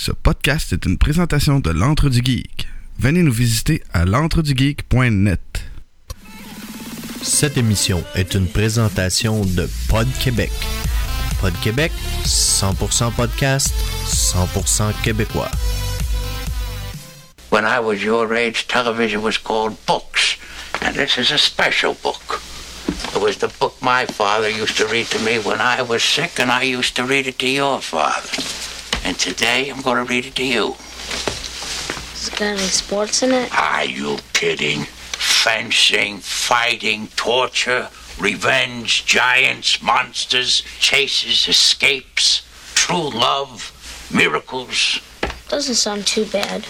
Ce podcast est une présentation de l'Antre du Geek. Venez nous visiter à l'entredugeek.net. Cette émission est une présentation de Pod Québec. Pod Québec, 100% podcast, 100% québécois. When I was your age, television was called books, and this is a special book. It was the book my father used to read to me when I was sick, and I used to read it to your father. And today, I'm going to read it to you. Has it got any sports in it? Are you kidding? Fencing, fighting, torture, revenge, giants, monsters, chases, escapes, true love, miracles. Doesn't sound too bad.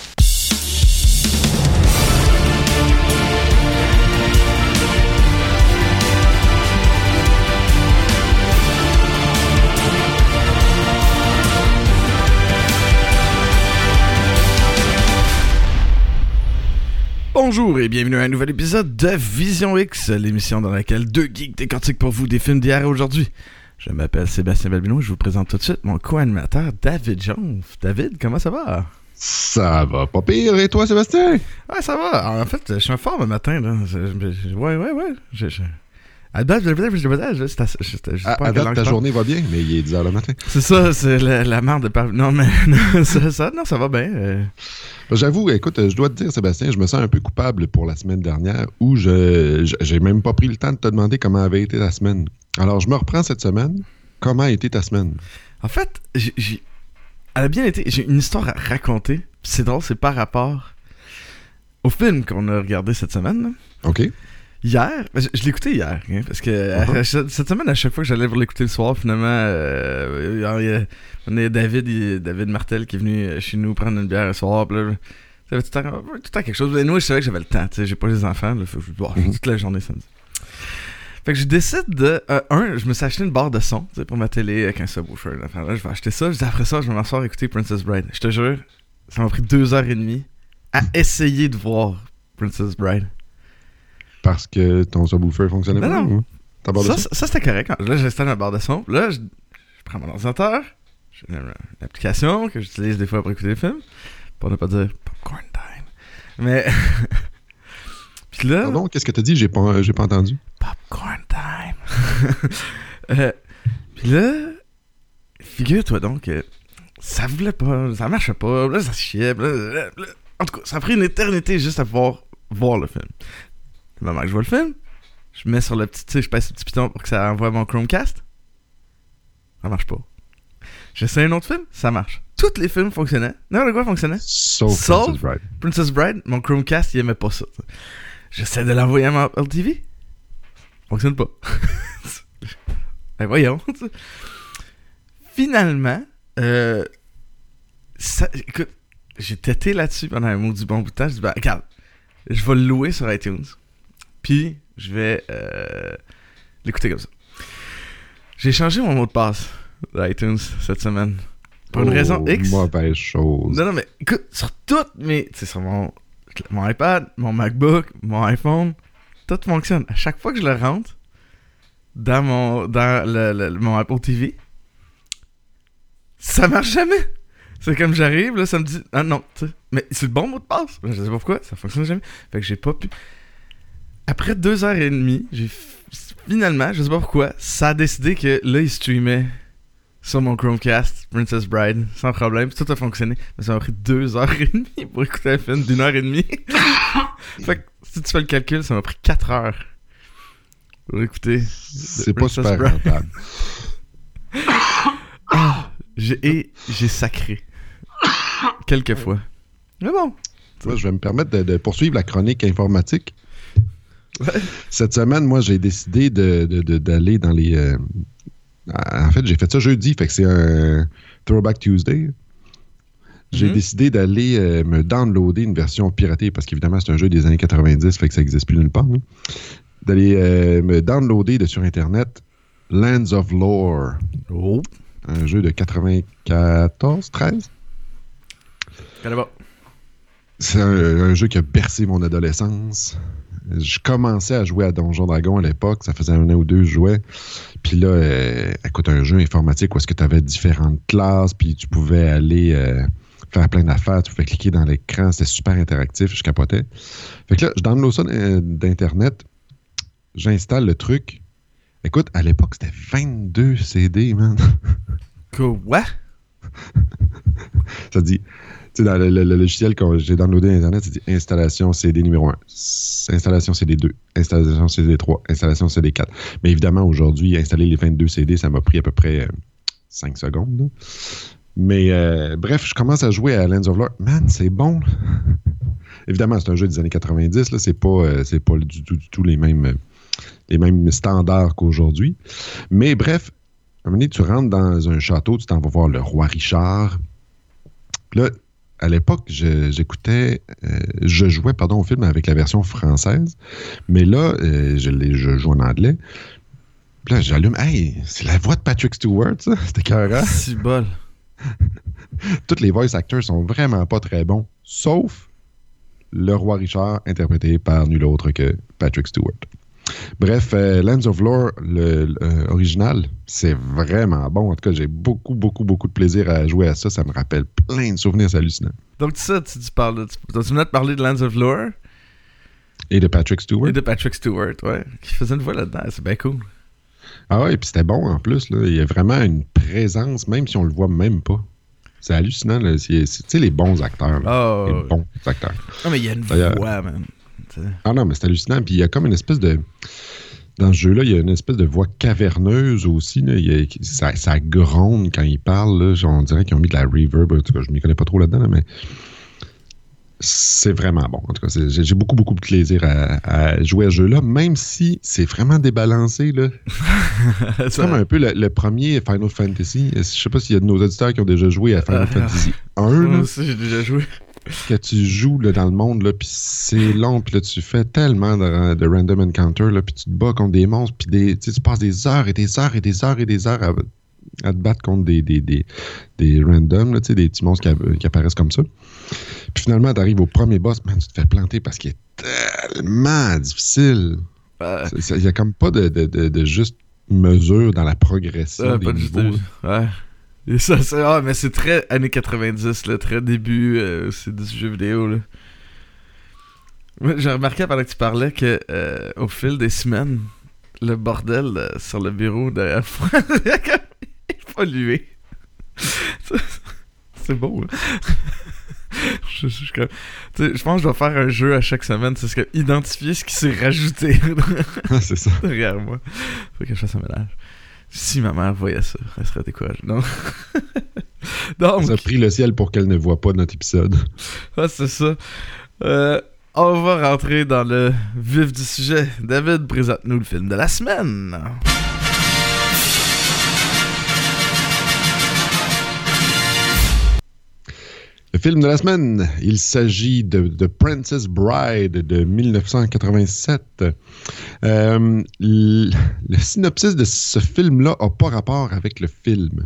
Bonjour et bienvenue à un nouvel épisode de Vision X, l'émission dans laquelle deux geeks décortiquent pour vous des films d'hier et aujourd'hui. Je m'appelle Sébastien Balbino et je vous présente tout de suite mon co-animateur David Jones. David, comment ça va? Ça va pas pire, et toi Sébastien? Ouais, ça va. En fait, je suis en forme le matin. Là. Ouais. À date, ta journée va bien, mais il est 10h le matin. C'est ça, c'est la merde de parler. Non, mais ça va bien. J'avoue, écoute, je dois te dire, Sébastien, je me sens un peu coupable pour la semaine dernière où j'ai même pas pris le temps de te demander comment avait été ta semaine. Alors, je me reprends cette semaine. Comment a été ta semaine? En fait, elle a bien été. J'ai une histoire à raconter. C'est drôle, c'est par rapport au film qu'on a regardé cette semaine. Là. OK. Hier, je l'ai écouté hier, hein, parce que cette semaine, à chaque fois que j'allais pour l'écouter le soir, finalement, il y a David Martel qui est venu chez nous prendre une bière le soir, puis là, ça avait tout le temps quelque chose. Et nous, je savais que j'avais le temps, tu sais, j'ai pas les enfants, là, faut que je bois toute la journée samedi. Fait que je décide de, je me suis acheté une barre de son, tu sais, pour ma télé avec un subwoofer. Enfin, là, je vais acheter ça, après ça, je vais m'asseoir écouter Princess Bride. Je te jure, ça m'a pris 2h30 à essayer de voir Princess Bride. Parce que ton subwoofer fonctionnait pas? Non. Ça, c'était correct. Là, j'installe ma barre de son. Là, je prends mon ordinateur. J'ai une application que j'utilise des fois pour écouter des films. Pour ne pas dire Popcorn Time. Mais. Puis là. Pardon, qu'est-ce que t'as dit? J'ai pas entendu. Popcorn Time. Puis là, figure-toi donc que ça voulait pas. Ça marchait pas. Là, ça chiait. Là. En tout cas, ça a pris une éternité juste à pouvoir voir le film. Le moment que je vois le film, je mets sur le petit, tu sais, je pèse le petit piton pour que ça envoie mon Chromecast. Ça marche pas. J'essaie un autre film, ça marche. Tous les films fonctionnaient. N'importe quoi fonctionnait. Sauf Princess Bride, mon Chromecast, il aimait pas ça. J'essaie de l'envoyer à ma Apple TV. Fonctionne pas. Ben voyons. Finalement, écoute, j'ai tété là-dessus pendant un mot du bon bout de temps. Je dis, ben, regarde, je vais le louer sur iTunes. Puis, je vais l'écouter comme ça. J'ai changé mon mot de passe d'iTunes cette semaine. Pour une raison X. Mauvaise chose. Non, mais écoute, sur toutes mes... Tu sais, sur mon iPad, mon MacBook, mon iPhone, tout fonctionne. À chaque fois que je le rentre dans mon Apple TV, ça marche jamais. C'est comme j'arrive, là, ça me dit... Ah non, tu sais. Mais c'est le bon mot de passe. Je sais pas pourquoi, ça fonctionne jamais. Fait que j'ai pas pu... Après 2h30, finalement, je sais pas pourquoi, ça a décidé que là, il streamait sur mon Chromecast Princess Bride, sans problème. Tout a fonctionné. Mais ça m'a pris 2h30 pour écouter un film d'1h30. Fait que si tu fais le calcul, ça m'a pris 4 heures pour écouter. C'est pas super rentable. J'ai sacré. Quelques fois. Mais bon. Moi, je vais me permettre de poursuivre la chronique informatique. Ouais. Cette semaine, moi, j'ai décidé d'aller dans les... En fait, j'ai fait ça jeudi, fait que c'est un Throwback Tuesday. J'ai décidé d'aller me downloader une version piratée, parce qu'évidemment, c'est un jeu des années 90, fait que ça n'existe plus nulle part. Hein. D'aller me downloader sur Internet Lands of Lore. Oh. Un jeu de 94, 13. C'est un jeu qui a bercé mon adolescence. Je commençais à jouer à Donjon Dragon à l'époque. Ça faisait 1 an ou 2 que je jouais. Puis là, écoute, un jeu informatique où est-ce que tu avais différentes classes, puis tu pouvais aller faire plein d'affaires, tu pouvais cliquer dans l'écran, c'était super interactif, je capotais. Fait que là, je download ça d'Internet, j'installe le truc. Écoute, à l'époque, c'était 22 CD, man. Quoi? Ça dit, tu sais, dans le logiciel que j'ai downloadé d'Internet, ça dit installation CD numéro 1, installation CD 2, installation CD 3, installation CD 4. Mais évidemment, aujourd'hui, installer les 22 CD, ça m'a pris à peu près 5 secondes. Là. Mais bref, je commence à jouer à Lands of Lore. Man, c'est bon. Évidemment, c'est un jeu des années 90. Là, c'est pas du tout les mêmes standards qu'aujourd'hui. Mais bref, à un moment donné, tu rentres dans un château, tu t'en vas voir le roi Richard. Puis là, à l'époque, je jouais au film avec la version française. Mais là, je joue en anglais. Puis là, j'allume. Hey, c'est la voix de Patrick Stewart, ça. C'était carré. C'est bol. Tous les voice actors sont vraiment pas très bons, sauf le roi Richard, interprété par nul autre que Patrick Stewart. Bref, Lands of Lore, original, c'est vraiment bon. En tout cas, j'ai beaucoup de plaisir à jouer à ça. Ça me rappelle plein de souvenirs hallucinants. Donc, ça, tu venais de parler de Lands of Lore. Et de Patrick Stewart. Ouais. Qui faisait une voix là-dedans. C'est bien cool. Ah ouais, et puis c'était bon en plus. Là. Il y a vraiment une présence, même si on le voit même pas. C'est hallucinant. Là. Tu sais, les bons acteurs. Là. Les bons acteurs. Ah, mais il y a une voix, man. Ah non, mais c'est hallucinant. Puis il y a comme une espèce de... Dans ce jeu-là, il y a une espèce de voix caverneuse aussi. Là. Ça gronde quand il parle. Là. On dirait qu'ils ont mis de la reverb. En tout cas, je ne m'y connais pas trop là-dedans, là, mais c'est vraiment bon. En tout cas, j'ai beaucoup de plaisir à jouer à ce jeu-là, même si c'est vraiment débalancé. Là. C'est comme un peu le premier Final Fantasy. Je ne sais pas s'il y a de nos auditeurs qui ont déjà joué à Final Fantasy 1. Moi aussi, j'ai déjà joué. Que tu joues là, dans le monde, puis c'est long, puis là, tu fais tellement de random encounter, puis tu te bats contre des monstres, puis tu passes des heures et des heures et des heures et des heures à te battre contre des randoms, là, des petits monstres qui apparaissent comme ça. Puis finalement, tu arrives au premier boss, man, tu te fais planter parce qu'il est tellement difficile. Il n'y a comme pas de juste mesure dans la progression des niveaux. Ouais. Et ça, mais c'est très années 90, là, très début c'est du jeu vidéo. Là. J'ai remarqué pendant que tu parlais que au fil des semaines, le bordel sur le bureau derrière moi est pollué. C'est beau. Je pense que je vais faire un jeu à chaque semaine, c'est identifier ce qui s'est rajouté c'est ça. derrière moi. Faut que je fasse un ménage. Si ma mère voyait ça, elle serait découragée. Non. Donc, ça a pris le ciel pour qu'elle ne voit pas notre épisode. Ah, c'est ça. On va rentrer dans le vif du sujet. David, présente-nous le film de la semaine. Le film de la semaine, il s'agit de The Princess Bride de 1987. Le synopsis de ce film-là n'a pas rapport avec le film.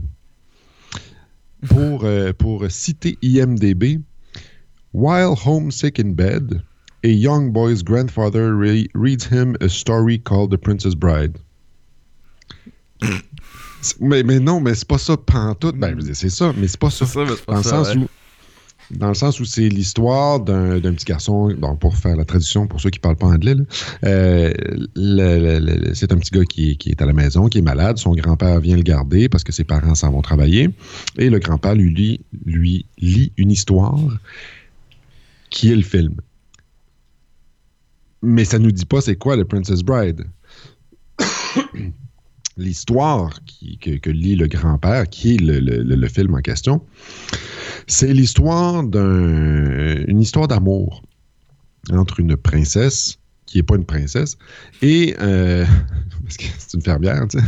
Pour citer IMDb, while homesick in bed, a young boy's grandfather reads him a story called The Princess Bride. mais non, mais c'est pas ça pantoute. Ben, je veux dire, c'est ça, mais c'est pas ça. C'est ça, mais c'est pas ça, Dans le sens où c'est l'histoire d'un petit garçon, bon, pour faire la traduction pour ceux qui ne parlent pas anglais, là, c'est un petit gars qui est à la maison, qui est malade. Son grand-père vient le garder parce que ses parents s'en vont travailler. Et le grand-père lui lit une histoire qui est le film. Mais ça ne nous dit pas c'est quoi le Princess Bride. L'histoire que lit le grand-père, qui est le film en question, c'est l'histoire une histoire d'amour entre une princesse, qui n'est pas une princesse, et parce que c'est une fermière, tu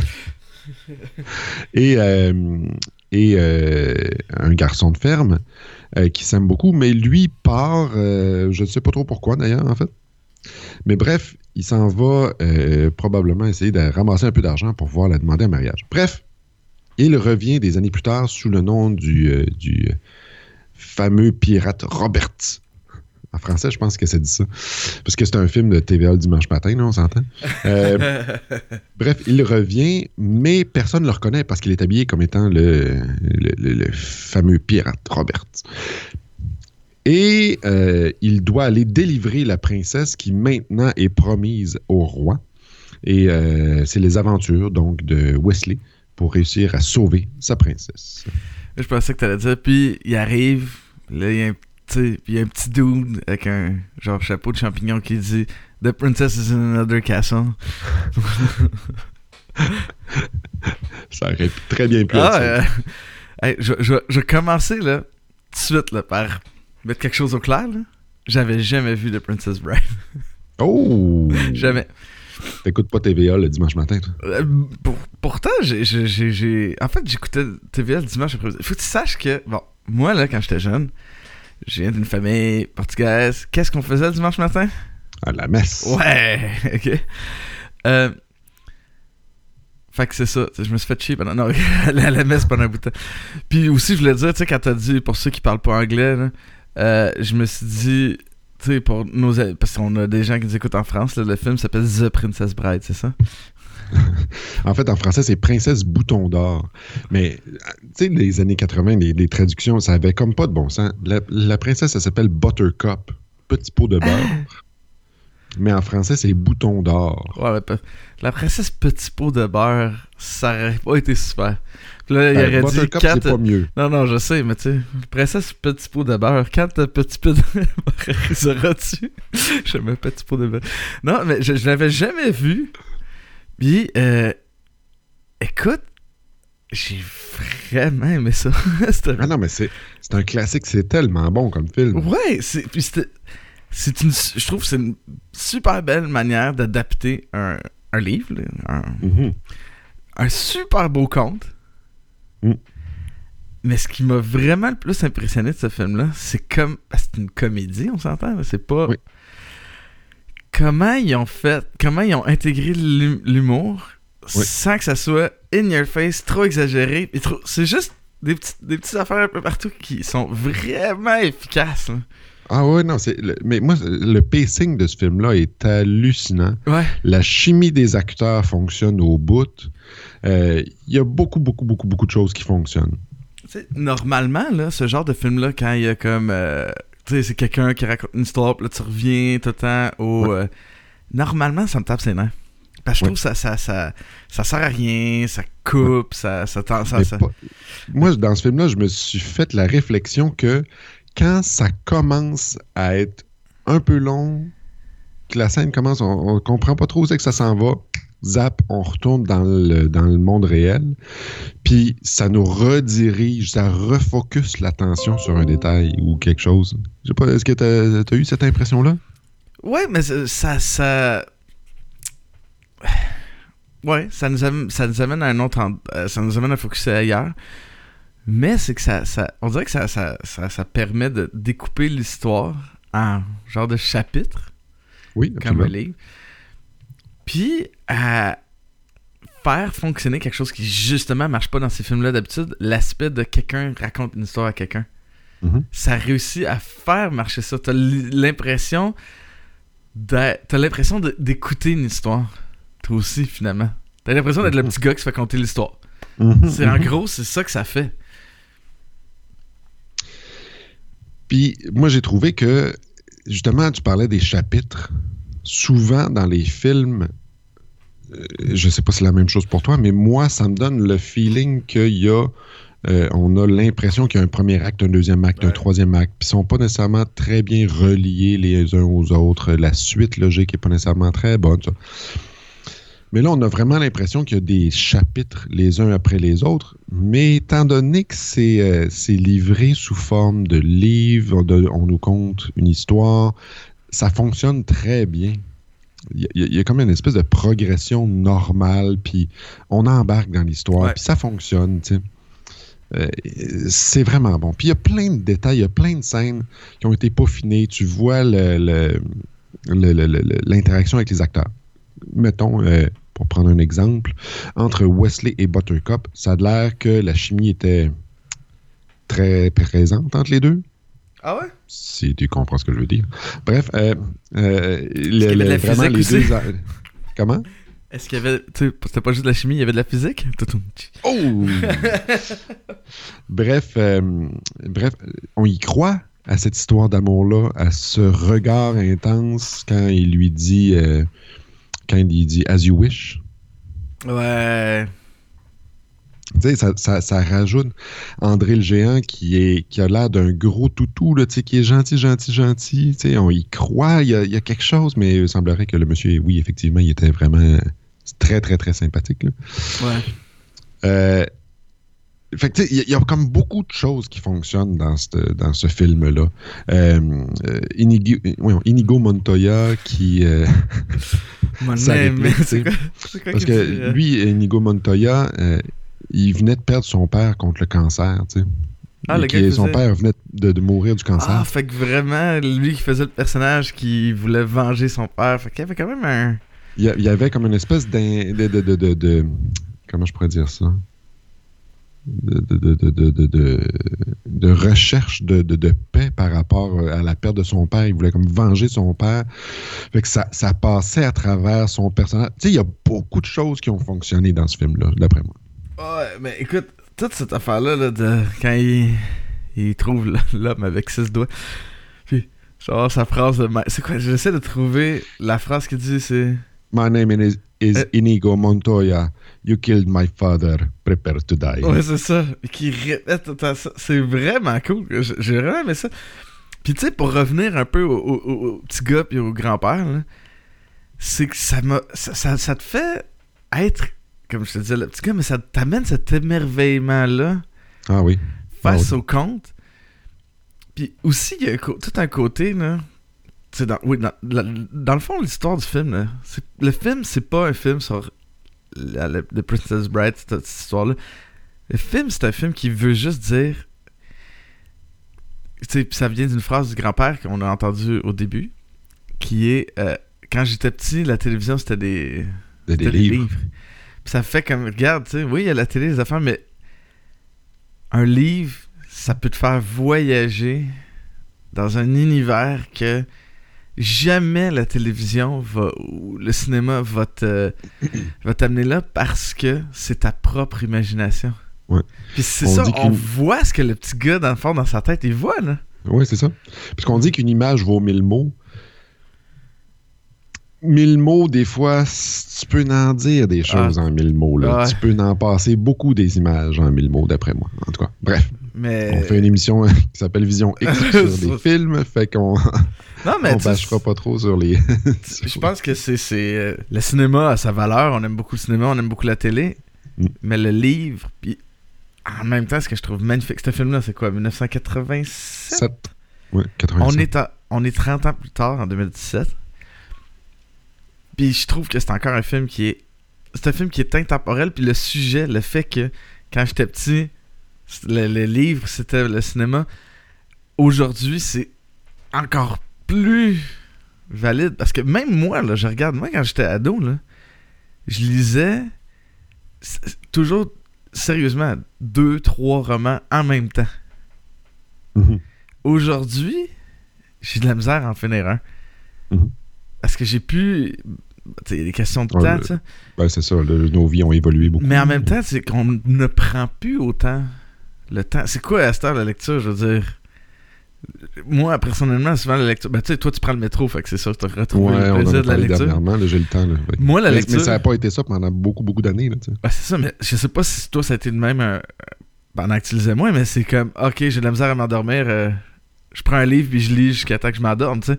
sais, et un garçon de ferme qui s'aime beaucoup, mais lui part, je ne sais pas trop pourquoi d'ailleurs, en fait. Mais bref, il s'en va probablement essayer de ramasser un peu d'argent pour pouvoir la demander en mariage. Bref, il revient des années plus tard sous le nom du fameux pirate Roberts. En français, je pense que ça dit ça. Parce que c'est un film de TVA le dimanche matin, là, on s'entend. Bref, il revient, mais personne ne le reconnaît parce qu'il est habillé comme étant le fameux pirate Roberts. Et il doit aller délivrer la princesse qui maintenant est promise au roi. Et c'est les aventures donc de Wesley pour réussir à sauver sa princesse. Je pensais que t'allais dire, puis il arrive, là il y a un petit dude avec un genre chapeau de champignon qui dit « The princess is in another castle ». Ça aurait très bien pu hey, je vais commencer là, tout de suite là, par mettre quelque chose au clair. Là. J'avais jamais vu The Princess Bride. Oh! Jamais. T'écoutes pas TVA le dimanche matin, toi? Pourtant, en fait, j'écoutais TVA le dimanche après. Faut que tu saches que, bon, moi, là, quand j'étais jeune, je viens d'une famille portugaise. Qu'est-ce qu'on faisait le dimanche matin? À la messe. Ouais, ok. Fait que c'est ça, je me suis fait chier pendant... Non, aller à la messe pendant un bout de temps. Puis aussi, je voulais dire, tu sais, quand t'as dit, pour ceux qui parlent pas anglais, là, je me suis dit... Tu sais, pour nos... Parce qu'on a des gens qui nous écoutent en France, là, le film s'appelle The Princess Bride, c'est ça? En fait, en français, c'est Princesse Bouton d'Or. Mais, tu sais, les années 80, les traductions, ça avait comme pas de bon sens. La princesse, elle s'appelle Buttercup, petit pot de beurre. Mais en français, c'est Bouton d'Or. Ouais, la princesse Petit Pot de Beurre, ça aurait pas été super. Puis là, il aurait dit... Buttercup, c'est pas mieux. Non, je sais, mais tu sais, princesse Petit Pot de Beurre, quand t'as Petit Pot de Beurre, sauras-tu? J'aime Petit Pot de Beurre. Non, mais je l'avais jamais vu. Puis, écoute, j'ai vraiment aimé ça. Ah non, mais c'est un classique, c'est tellement bon comme film. Ouais, je trouve que c'est une super belle manière d'adapter un livre, un super beau conte. Mais ce qui m'a vraiment le plus impressionné de ce film-là, c'est c'est une comédie, on s'entend, là, c'est pas... Oui. Comment ils ont intégré l'humour sans que ça soit in your face, trop exagéré. C'est juste des petites affaires un peu partout qui sont vraiment efficaces, là. Ah ouais, non, mais moi, le pacing de ce film-là est hallucinant. Ouais. La chimie des acteurs fonctionne au bout. Il y a beaucoup de choses qui fonctionnent. T'sais, normalement, là, ce genre de film-là, quand il y a comme... tu sais, c'est quelqu'un qui raconte une histoire, puis là, tu reviens tout le temps au... normalement, ça me tape ses nerfs. Parce que je trouve que ça sert à rien, ça coupe, Moi, dans ce film-là, je me suis fait la réflexion que quand ça commence à être un peu long, que la scène commence, on comprend pas trop où c'est que ça s'en va, zap, on retourne dans le monde réel, puis ça nous redirige, ça refocus l'attention sur un détail ou quelque chose. Je sais pas, est-ce que t'as eu cette impression-là? Ouais, mais ça... Ouais, ça nous amène à un autre... ça nous amène à focuser ailleurs. Mais c'est que on dirait que ça permet de découper l'histoire en genre de chapitres. Oui, comme un livre. Puis à faire fonctionner quelque chose qui justement marche pas dans ces films-là d'habitude, l'aspect de quelqu'un raconte une histoire à quelqu'un. Mm-hmm. Ça réussit à faire marcher ça. T'as l'impression d'écouter une histoire. Toi aussi, finalement. T'as l'impression d'être le petit gars qui se fait conter l'histoire. Mm-hmm. En gros, c'est ça que ça fait. Puis moi, j'ai trouvé que, justement, tu parlais des chapitres. Souvent, dans les films, je sais pas si c'est la même chose pour toi, mais moi, ça me donne le feeling qu'il y a... on a l'impression qu'il y a un premier acte, un deuxième acte, un troisième acte, puis ils sont pas nécessairement très bien reliés les uns aux autres. La suite logique est pas nécessairement très bonne, ça. Mais là, on a vraiment l'impression qu'il y a des chapitres les uns après les autres. Mais étant donné que c'est livré sous forme de livre, on nous conte une histoire, ça fonctionne très bien. Il y a comme une espèce de progression normale, puis on embarque dans l'histoire, puis ça fonctionne, tu sais. C'est vraiment bon. Puis il y a plein de détails, il y a plein de scènes qui ont été peaufinées. Tu vois l'interaction avec les acteurs. Mettons, pour prendre un exemple, entre Wesley et Buttercup, ça a l'air que la chimie était très présente entre les deux. Ah ouais? Si tu comprends ce que je veux dire. Bref, qu'il y avait de la physique aussi? Comment? Est-ce qu'il y avait... C'était pas juste de la chimie, il y avait de la physique? Oh! Bref, on y croit à cette histoire d'amour-là, à ce regard intense quand il lui dit « As you wish ». Ouais. Tu sais, ça rajoute André le Géant qui a l'air d'un gros toutou, là, tu sais, qui est gentil. Tu sais, on y croit, il y a quelque chose, mais il semblerait que le monsieur, oui, effectivement, il était vraiment très, très, très sympathique. Là. Ouais. Fait que, tu sais, il y a comme beaucoup de choses qui fonctionnent dans ce film-là. Inigo Montoya qui... C'est quoi parce que lui, Inigo Montoya... il venait de perdre son père contre le cancer, tu sais. Ah, son père venait de mourir du cancer. Ah, fait que vraiment, lui qui faisait le personnage qui voulait venger son père, fait qu'il y avait quand même un... Il y avait comme une espèce de comment je pourrais dire ça? De recherche de paix par rapport à la perte de son père. Il voulait comme venger son père. Fait que ça passait à travers son personnage. Tu sais, il y a beaucoup de choses qui ont fonctionné dans ce film-là, d'après moi. Ouais, mais écoute, toute cette affaire-là, là, de quand il trouve l'homme avec 6 doigts, puis genre sa phrase de... C'est quoi? J'essaie de trouver la phrase qu'il dit, c'est... My name is Inigo Montoya. You killed my father. Prepare to die. Ouais, c'est ça. Qui répète ça. C'est vraiment cool. J'ai vraiment aimé ça. Puis tu sais, pour revenir un peu au petit gars puis au grand-père, là, c'est que ça te fait être... Comme je te disais, le petit gars, mais ça t'amène cet émerveillement-là face au conte. Puis aussi, il y a tout un côté, là. Dans le fond, l'histoire du film, là, le film, c'est pas un film sur The Princess Bride, cette histoire-là. Le film, c'est un film qui veut juste dire... Tu sais, ça vient d'une phrase du grand-père qu'on a entendue au début, qui est quand j'étais petit, la télévision, c'était des livres. Puis ça fait comme, regarde, tu sais, oui, il y a la télé, les affaires, mais un livre, ça peut te faire voyager dans un univers que jamais la télévision ou le cinéma va t'amener là parce que c'est ta propre imagination. Ouais. Puis c'est ça, on voit ce que le petit gars, dans le fond, dans sa tête, il voit, là. Oui, c'est ça. Parce qu'on dit qu'une image vaut 1000 mots. 1000 mots, des fois, tu peux en dire des choses en 1000 mots. Là. Ouais. Tu peux en passer beaucoup des images en 1000 mots, d'après moi. En tout cas, bref. Mais... On fait une émission qui s'appelle Vision X sur des films, fait qu'on on bâchera pas trop sur les... Je pense que c'est le cinéma a sa valeur. On aime beaucoup le cinéma, on aime beaucoup la télé. Mais le livre, puis en même temps, ce que je trouve magnifique, ce film-là, c'est quoi, 1987? Oui, 87. On est 30 ans plus tard, en 2017. Puis je trouve que c'est encore un film qui est... C'est un film qui est intemporel, puis le sujet, le fait que, quand j'étais petit, le livre, c'était le cinéma. Aujourd'hui, c'est encore plus valide. Parce que même moi, là, je regarde, moi, quand j'étais ado, là, je lisais toujours, sérieusement, 2-3 romans en même temps. Mm-hmm. Aujourd'hui, j'ai de la misère à en finir un. Mm-hmm. Parce que j'ai pu... Il y a des questions de temps, tu sais. Ben, c'est ça, nos vies ont évolué beaucoup. Mais en même temps, c'est qu'on ne prend plus autant le temps. C'est quoi à cette heure la lecture, je veux dire? Moi, personnellement, souvent la lecture... Ben, tu sais, toi, tu prends le métro, fait que c'est ça, tu as retrouvé le plaisir de la lecture. Dernièrement, là, j'ai le temps. Là. Moi, la lecture... Mais ça n'a pas été ça pendant beaucoup, beaucoup d'années, là, tu sais. Ben, c'est ça, mais je sais pas si toi, ça a été de même pendant que tu lisais moins, mais c'est comme, OK, j'ai de la misère à m'endormir, je prends un livre puis je lis jusqu'à temps que je m'endorme, tu sais.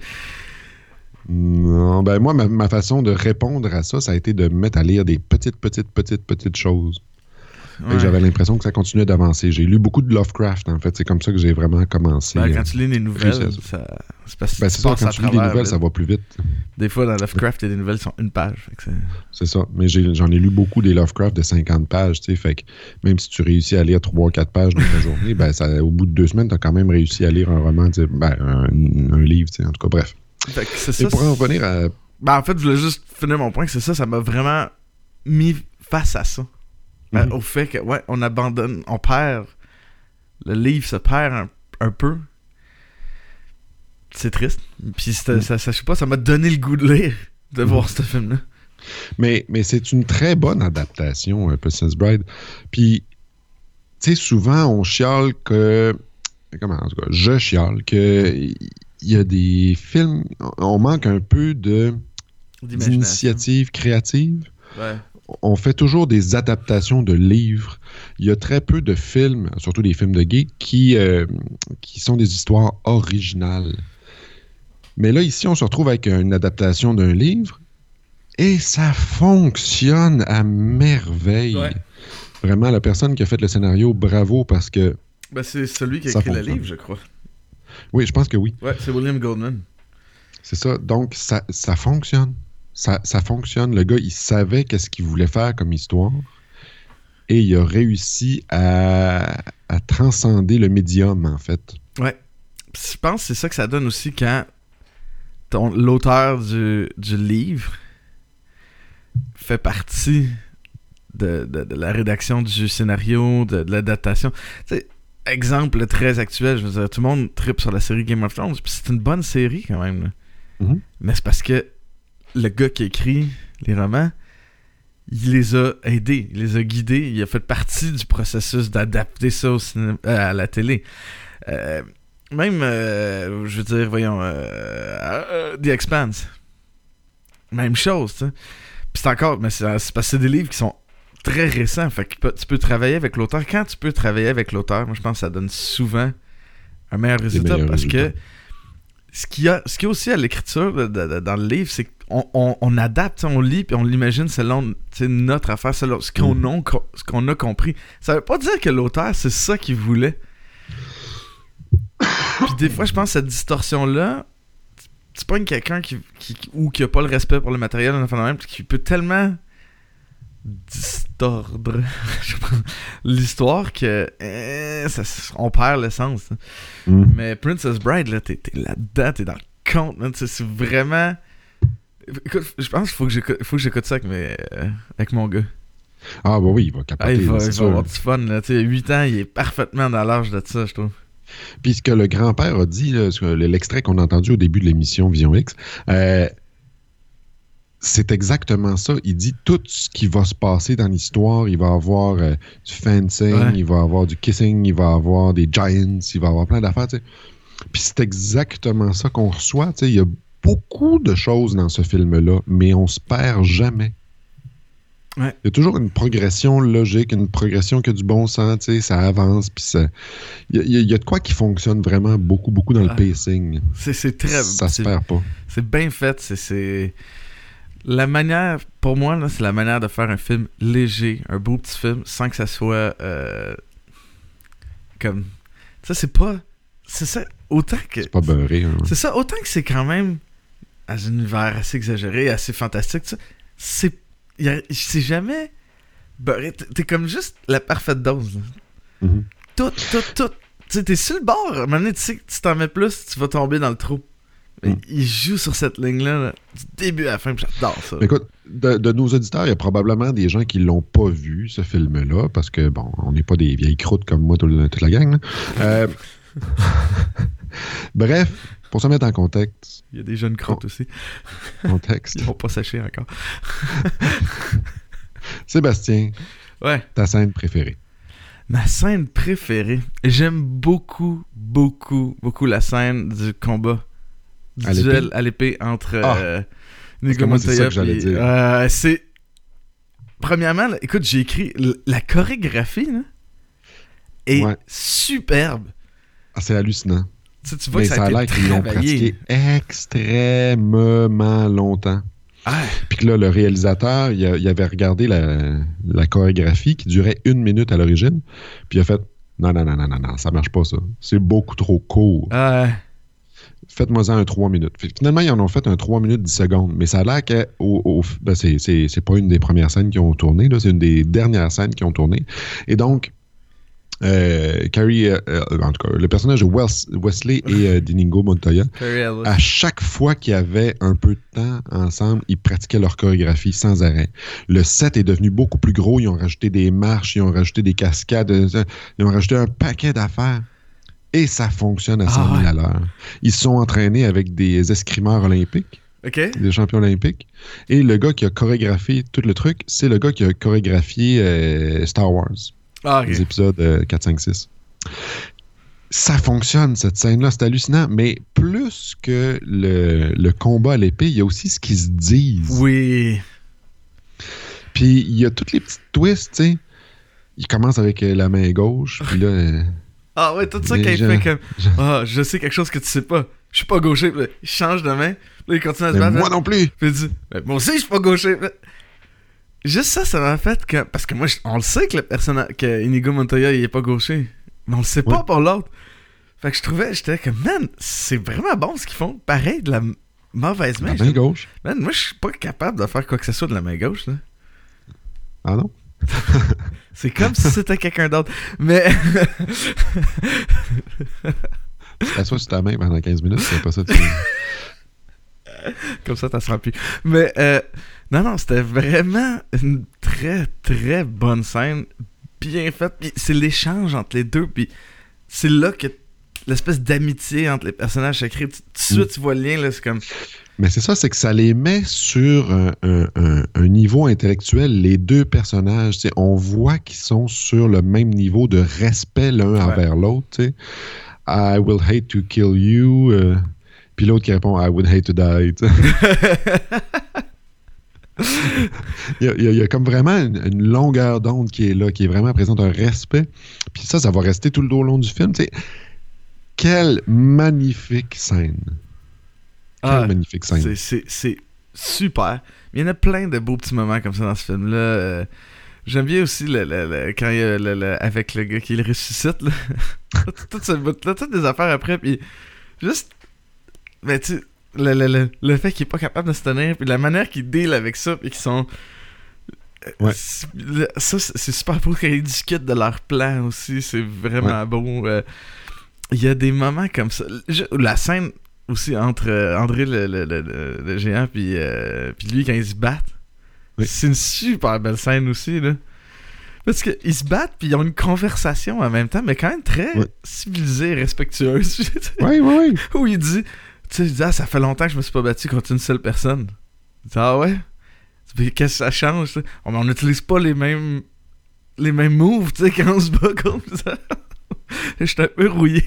Non, ben moi, ma façon de répondre à ça, ça a été de me mettre à lire des petites choses. Ouais. J'avais l'impression que ça continuait d'avancer. J'ai lu beaucoup de Lovecraft, en fait. C'est comme ça que j'ai vraiment commencé. Ben, quand tu lis des nouvelles, c'est parce que quand tu lis des nouvelles, ça va plus vite. Des fois, dans Lovecraft, il y a des nouvelles qui sont une page. C'est ça. Mais j'en ai lu beaucoup des Lovecraft de 50 pages, tu sais. Fait que même si tu réussis à lire 3-4 pages dans ta journée, ben, au bout de 2 semaines, tu as quand même réussi à lire un roman, un livre, tu sais. En tout cas, bref. Fait que c'est ça, et pour en revenir à... Ben, en fait, je voulais juste finir mon point, que c'est ça, ça m'a vraiment mis face à ça. Au fait que, ouais, on abandonne, on perd, le livre se perd un peu. C'est triste. Puis ça, je sais pas, ça m'a donné le goût de lire, de voir ce film-là. Mais c'est une très bonne adaptation, Princess Bride. Puis, tu sais, souvent, on chiale que comment, en tout cas, je chiale qu'il y a des films, on manque un peu d'initiative créative. Ouais. On fait toujours des adaptations de livres. Il y a très peu de films, surtout des films de geeks, qui sont des histoires originales. Mais là, ici, on se retrouve avec une adaptation d'un livre et ça fonctionne à merveille. Ouais. Vraiment, la personne qui a fait le scénario, bravo, parce que... Ben, c'est celui qui a ça écrit le fonctionne. livre, je crois. Oui, je pense que oui. Ouais, c'est William Goldman. C'est ça. Donc, ça fonctionne. Ça fonctionne. Le gars, il savait qu'est-ce qu'il voulait faire comme histoire et il a réussi à transcender le médium, en fait. Ouais. Puis je pense que c'est ça que ça donne aussi quand l'auteur du livre fait partie de la rédaction du scénario, de l'adaptation. Tu sais, exemple très actuel, je veux dire, tout le monde trippe sur la série Game of Thrones, puis c'est une bonne série quand même. Là. Mm-hmm. Mais c'est parce que le gars qui a écrit les romans, il les a aidés, il les a guidés, il a fait partie du processus d'adapter ça au cinéma, à la télé. Même, je veux dire, voyons, The Expanse. Même chose, tu sais. Puis c'est encore, mais c'est parce que c'est des livres qui sont très récents, fait que tu peux travailler avec l'auteur. Quand tu peux travailler avec l'auteur, moi je pense que ça donne souvent un meilleur résultat parce que ce qu'il y a aussi à l'écriture dans le livre, c'est qu'on adapte, on lit puis on l'imagine selon notre affaire, selon ce qu'on a compris. Ça veut pas dire que l'auteur, c'est ça qu'il voulait. Puis des fois, je pense que cette distorsion-là, tu pognes quelqu'un qui a pas le respect pour le matériel, qui peut tellement distordre l'histoire que on perd le sens. Mais Princess Bride, là, t'es là-dedans, t'es dans le compte, man, c'est vraiment... Écoute, je pense qu'il faut que j'écoute ça avec mon gars. Ah bah oui, il va capoter. Il va avoir du fun. Là. 8 ans, il est parfaitement dans l'âge de ça, je trouve. Puis ce que le grand-père a dit, là, l'extrait qu'on a entendu au début de l'émission Vision X, c'est exactement ça. Il dit tout ce qui va se passer dans l'histoire. Il va avoir du fencing, il va avoir du kissing, il va avoir des giants, il va avoir plein d'affaires. T'sais. Puis c'est exactement ça qu'on reçoit. Il y a beaucoup de choses dans ce film-là, mais on se perd jamais. Ouais. Il y a toujours une progression logique, une progression qui a du bon sens, ça avance, puis ça... Il y a de quoi qui fonctionne vraiment beaucoup, beaucoup dans le pacing. C'est très... Ça se perd pas. C'est bien fait, c'est... La manière, pour moi, là, c'est la manière de faire un film léger, un beau petit film, sans que ça soit comme... Ça, c'est pas... C'est ça, autant que... C'est pas beurré. Hein. C'est ça, autant que c'est quand même un univers assez exagéré, assez fantastique, c'est jamais beurré. T'es comme juste la parfaite dose. Mm-hmm. Tout. Tu sais, t'es sur le bord. À un moment donné, tu sais que tu t'en mets plus, tu vas tomber dans le trou. Mais il joue sur cette ligne-là, là, du début à la fin, puis j'adore ça. Mais écoute, de nos auditeurs, il y a probablement des gens qui l'ont pas vu, ce film-là, parce que, bon, on n'est pas des vieilles croûtes comme moi, toute la gang. Bref, pour se mettre en contexte... Il y a des jeunes croûtes aussi. Contexte. Ils vont pas sécher encore. Sébastien, ta scène préférée? Ma scène préférée? J'aime beaucoup, beaucoup, beaucoup la scène du combat. Du duel à l'épée entre Inigo Montoya et... c'est... Premièrement, là, écoute, j'ai écrit... La chorégraphie là, est superbe. Ah, c'est hallucinant. Tu vois que ça a l'air qu'ils l'ont pratiqué extrêmement longtemps. Puis que là, le réalisateur, il avait regardé la chorégraphie qui durait 1 minute à l'origine, puis il a fait non, ça marche pas ça. C'est beaucoup trop court. Faites-moi-en un 3 minutes. Finalement, ils en ont fait un 3 minutes 10 secondes, mais ça a l'air que c'est pas une des premières scènes qui ont tourné, là, c'est une des dernières scènes qui ont tourné. Et donc, Carrie, en tout cas, le personnage de Wesley et d'Inigo Montoya, à chaque fois qu'il y avait un peu de temps ensemble, ils pratiquaient leur chorégraphie sans arrêt. Le set est devenu beaucoup plus gros, ils ont rajouté des marches, ils ont rajouté des cascades, ils ont rajouté un paquet d'affaires. Et ça fonctionne à 100 000 à l'heure. Ils se sont entraînés avec des escrimeurs olympiques, des champions olympiques. Et le gars qui a chorégraphié tout le truc, c'est le gars qui a chorégraphié Star Wars. Les épisodes 4, 5, 6. ça fonctionne, cette scène-là, c'est hallucinant. Mais plus que le combat à l'épée, il y a aussi ce qu'ils se disent. Oui. Puis il y a toutes les petites twists, tu sais. Il commence avec la main gauche, puis là... Ah ouais, tout ça qu'il fait comme... Ah, je sais quelque chose que tu sais pas. Je suis pas gaucher. Puis là, il change de main. Là, il continue à se battre. Moi non plus. Puis il dit, moi aussi, je suis pas gaucher. Juste ça m'a fait que... Parce que moi, on le sait que le personnage... Que Inigo Montoya, il est pas gaucher. Mais on le sait pas pour l'autre. Fait que j'étais comme, man, c'est vraiment bon ce qu'ils font. Pareil, de la mauvaise main. La main gauche. Man, moi, je suis pas capable de faire quoi que ce soit de la main gauche, là. Ah non? C'est comme si c'était quelqu'un d'autre. Mais... Assois sur ta main pendant 15 minutes, c'est pas ça. Comme ça, t'en sens plus. Mais, non, c'était vraiment une très, très bonne scène. Bien faite. Puis c'est l'échange entre les deux. Puis c'est là que l'espèce d'amitié entre les personnages se crée. Tout de suite, tu vois le lien, là, c'est comme... Mais c'est ça, c'est que ça les met sur un niveau intellectuel, les deux personnages. T'sais, on voit qu'ils sont sur le même niveau de respect l'un envers l'autre. T'sais. I will hate to kill you. Puis l'autre qui répond I would hate to die. il y a comme vraiment une longueur d'onde qui est là, qui est vraiment présente, un respect. Puis ça va rester tout le long du film. T'sais. Quelle magnifique scène. Magnifique scène. C'est super. Il y en a plein de beaux petits moments comme ça dans ce film-là. J'aime bien aussi quand il y a avec le gars qui le ressuscite. Là. tout ce bout-là, toutes des affaires après. Puis juste. Ben, tu le fait qu'il est pas capable de se tenir. Puis la manière qu'il deal avec ça. Puis qu'ils sont. Ouais. Ça, c'est super beau quand ils discutent de leur plan aussi. C'est vraiment beau. Il y a des moments comme ça. La scène. Aussi entre André le géant puis lui quand ils se battent. Oui. C'est une super belle scène aussi là. Parce qu'ils se battent puis ils ont une conversation en même temps mais quand même très civilisée et respectueuse. Oui. Où il dit ça fait longtemps que je me suis pas battu contre une seule personne. Il dit, ah ouais? Qu'est-ce que ça change? T'sais? On n'utilise pas les mêmes moves quand on se bat comme ça. J'étais un peu rouillé.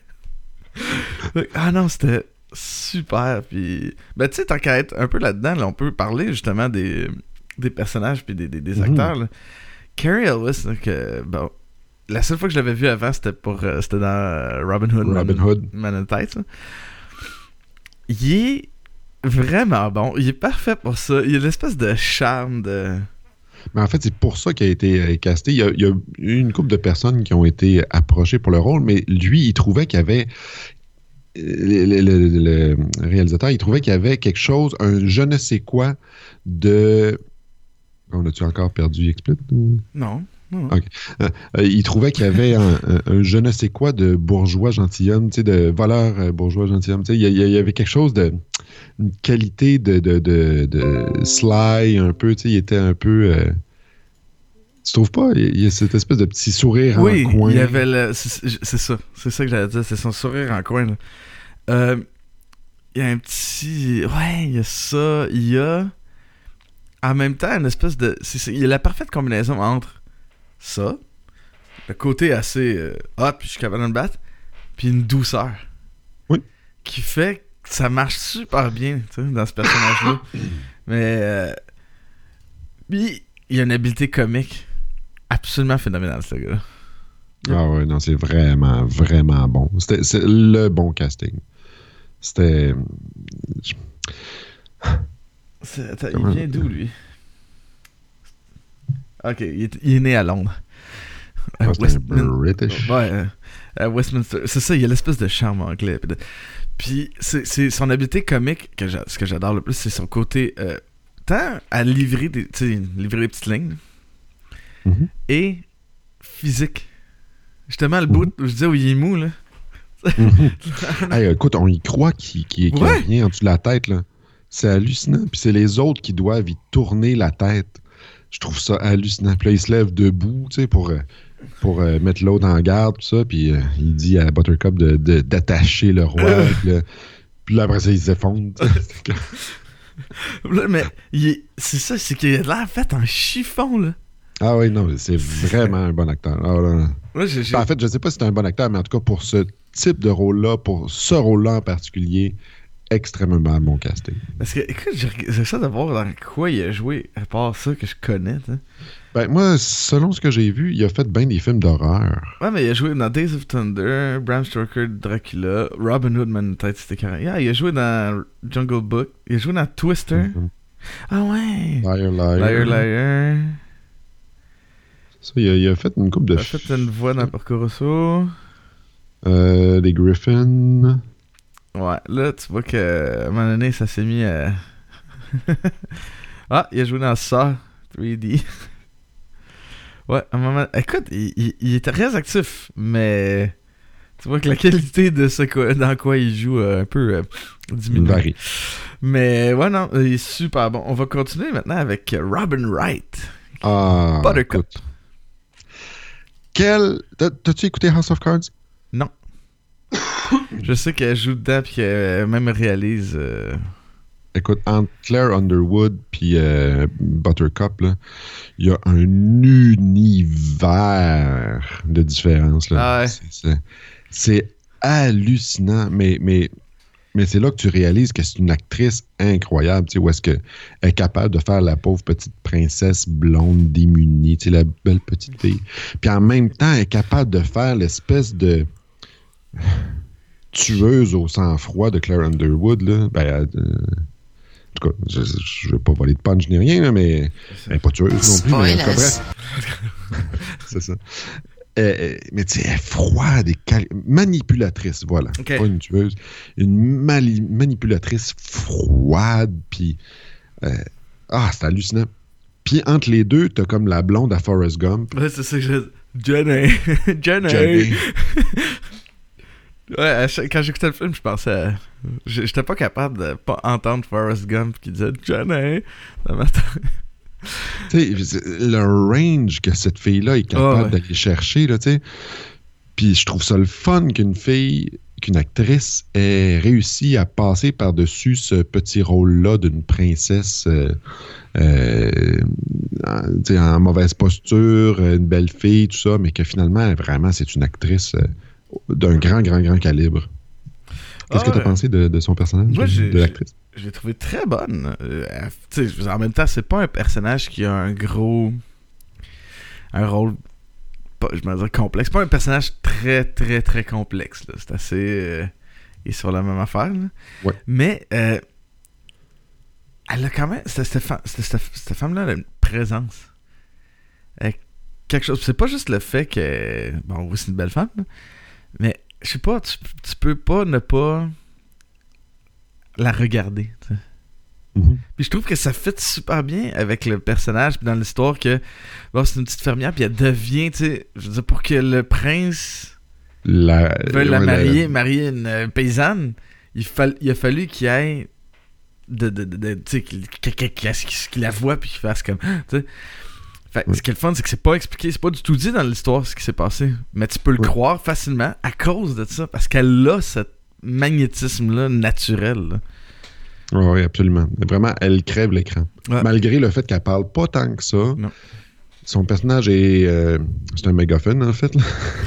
Ah non, c'était super. Puis, ben, tu sais, tant qu'à être un peu là-dedans, là, on peut parler justement des personnages puis des acteurs. Là. Cary Elwes, là, bon, la seule fois que je l'avais vu avant, c'était dans Robin Hood. Man in Tights. Là. Il est vraiment bon. Il est parfait pour ça. Il a l'espèce de charme de... Mais en fait, c'est pour ça qu'il a été casté. Il y a eu une couple de personnes qui ont été approchées pour le rôle, mais lui, il trouvait qu'il y avait... Le réalisateur, il trouvait qu'il y avait quelque chose, un je ne sais quoi de... On a-tu encore perdu Explit? Ou... Non. Okay. Il trouvait qu'il y avait un je ne sais quoi de bourgeois gentilhomme, de voleur bourgeois gentilhomme. Il y avait quelque chose de... une qualité de sly un peu, il était un peu... tu trouves pas? Il y a cette espèce de petit sourire en coin. Oui, il y avait c'est ça que j'allais dire, c'est son sourire en coin. Là. Il y a un petit... Ouais, il y a ça, il y a... En même temps, une espèce de... il y a la parfaite combinaison entre ça, le côté assez hot, puis je suis capable de me battre, puis une douceur. Oui. Qui fait que ça marche super bien, tu sais, dans ce personnage-là. Mais... Puis, il y a une habileté comique absolument phénoménale, ce gars-là. Ah ouais, non, c'est vraiment, vraiment bon. C'est le bon casting. C'était... il vient d'où, lui? Ok, il est né à Londres. C'est British. Ouais, à Westminster. C'est ça, il y a l'espèce de charme anglais. Puis c'est son habileté comique, ce que j'adore le plus, c'est son côté... tant à livrer des petites lignes, et physique. Justement, le bout, je disais où il est mou, là. Hey, écoute, on y croit qu'il y a rien en dessous de la tête, là. C'est hallucinant. Puis c'est les autres qui doivent y tourner la tête. Je trouve ça hallucinant. Puis là, il se lève debout, tu sais, pour mettre l'autre en garde, tout ça. Puis il dit à Buttercup d'attacher le roi. Puis là, après ça, il s'effondre. Mais c'est ça, c'est qu'il a l'air fait en chiffon, là. Ah oui, non, c'est vraiment un bon acteur. Ah, là. Moi, En fait, je sais pas si c'est un bon acteur, mais en tout cas, pour ce type de rôle-là, pour ce rôle-là en particulier, extrêmement bon casting. Parce que, écoute, j'essaie de voir dans quoi il a joué, à part ça que je connais, t'sais. Ben, moi, selon ce que j'ai vu, il a fait bien des films d'horreur. Ouais, mais il a joué dans Days of Thunder, Bram Stoker, Dracula, Robin Hood, Man, peut-être c'était carré. Yeah, il a joué dans Jungle Book, il a joué dans Twister. Ah ouais! Liar. Ça, il a fait une couple de... Il a fait une voix dans Porco Rosso. Des Griffins. Ouais, là, tu vois qu'à un moment donné, ça s'est mis à... Ah, il a joué dans Saw 3D. Ouais, à un moment... Écoute, il était très actif, mais... Tu vois que la qualité de ce dans quoi il joue a un peu diminué. Varie. Mais ouais, non, il est super bon. On va continuer maintenant avec Robin Wright. Ah, Buttercup. T'as-tu écouté House of Cards? Non. Je sais qu'elle joue dedans puis qu'elle même réalise... Écoute, entre Claire Underwood puis Buttercup, là, il y a un univers de différence. Là. Ah ouais. C'est hallucinant, mais c'est là que tu réalises que c'est une actrice incroyable, tu sais, où est-ce qu'elle est capable de faire la pauvre petite princesse blonde démunie, tu sais, la belle petite fille. Puis en même temps, elle est capable de faire l'espèce de tueuse au sang-froid de Claire Underwood, là. Ben, en tout cas, je ne veux pas voler de punch ni rien, là, mais elle n'est pas tueuse non plus. Mais, bref. C'est ça. Mais tu sais, elle est froide et manipulatrice, voilà. Okay. Pas une tueuse. Une manipulatrice froide, puis... c'est hallucinant. Puis entre les deux, t'as comme la blonde à Forrest Gump. Ouais, c'est ça que j'ai... Jenny. Ouais, quand j'écoutais le film, je pensais à... J'étais pas capable de pas entendre Forrest Gump qui disait Jenny dans ma tête. Tu sais, le range que cette fille-là est capable d'aller chercher, là, tu sais. Puis je trouve ça le fun qu'une actrice ait réussi à passer par-dessus ce petit rôle-là d'une princesse en mauvaise posture, une belle fille, tout ça, mais que finalement, vraiment, c'est une actrice d'un grand calibre. Qu'est-ce que tu as pensé de son personnage, de l'actrice? Je l'ai trouvé très bonne. En même temps, c'est pas un personnage qui a un rôle, je vais dire complexe. C'est pas un personnage très, très, très complexe. Là. C'est assez... il est sur la même affaire. Là. Ouais. Mais elle a quand même... Cette femme-là, elle a une présence. Quelque chose. C'est pas juste le fait que... Bon, oui, c'est une belle femme, là, mais je sais pas, tu peux pas ne pas la regarder. Mm-hmm. Puis je trouve que ça fit super bien avec le personnage, puis dans l'histoire que bon, c'est une petite fermière, puis elle devient, tu sais, je veux dire, pour que le prince veuille la marier une paysanne, il a fallu qu'il y ait tu sais, qu'il la voit puis qu'il fasse comme, tu sais. Fait, ce qui est le fun, c'est que c'est pas expliqué, c'est pas du tout dit dans l'histoire ce qui s'est passé, mais tu peux le croire facilement à cause de ça, parce qu'elle a ce magnétisme-là naturel. Oui, absolument. Vraiment, elle crève l'écran. Ouais. Malgré le fait qu'elle parle pas tant que ça. Non. Son personnage est... c'est un mégaphone, en fait. Là.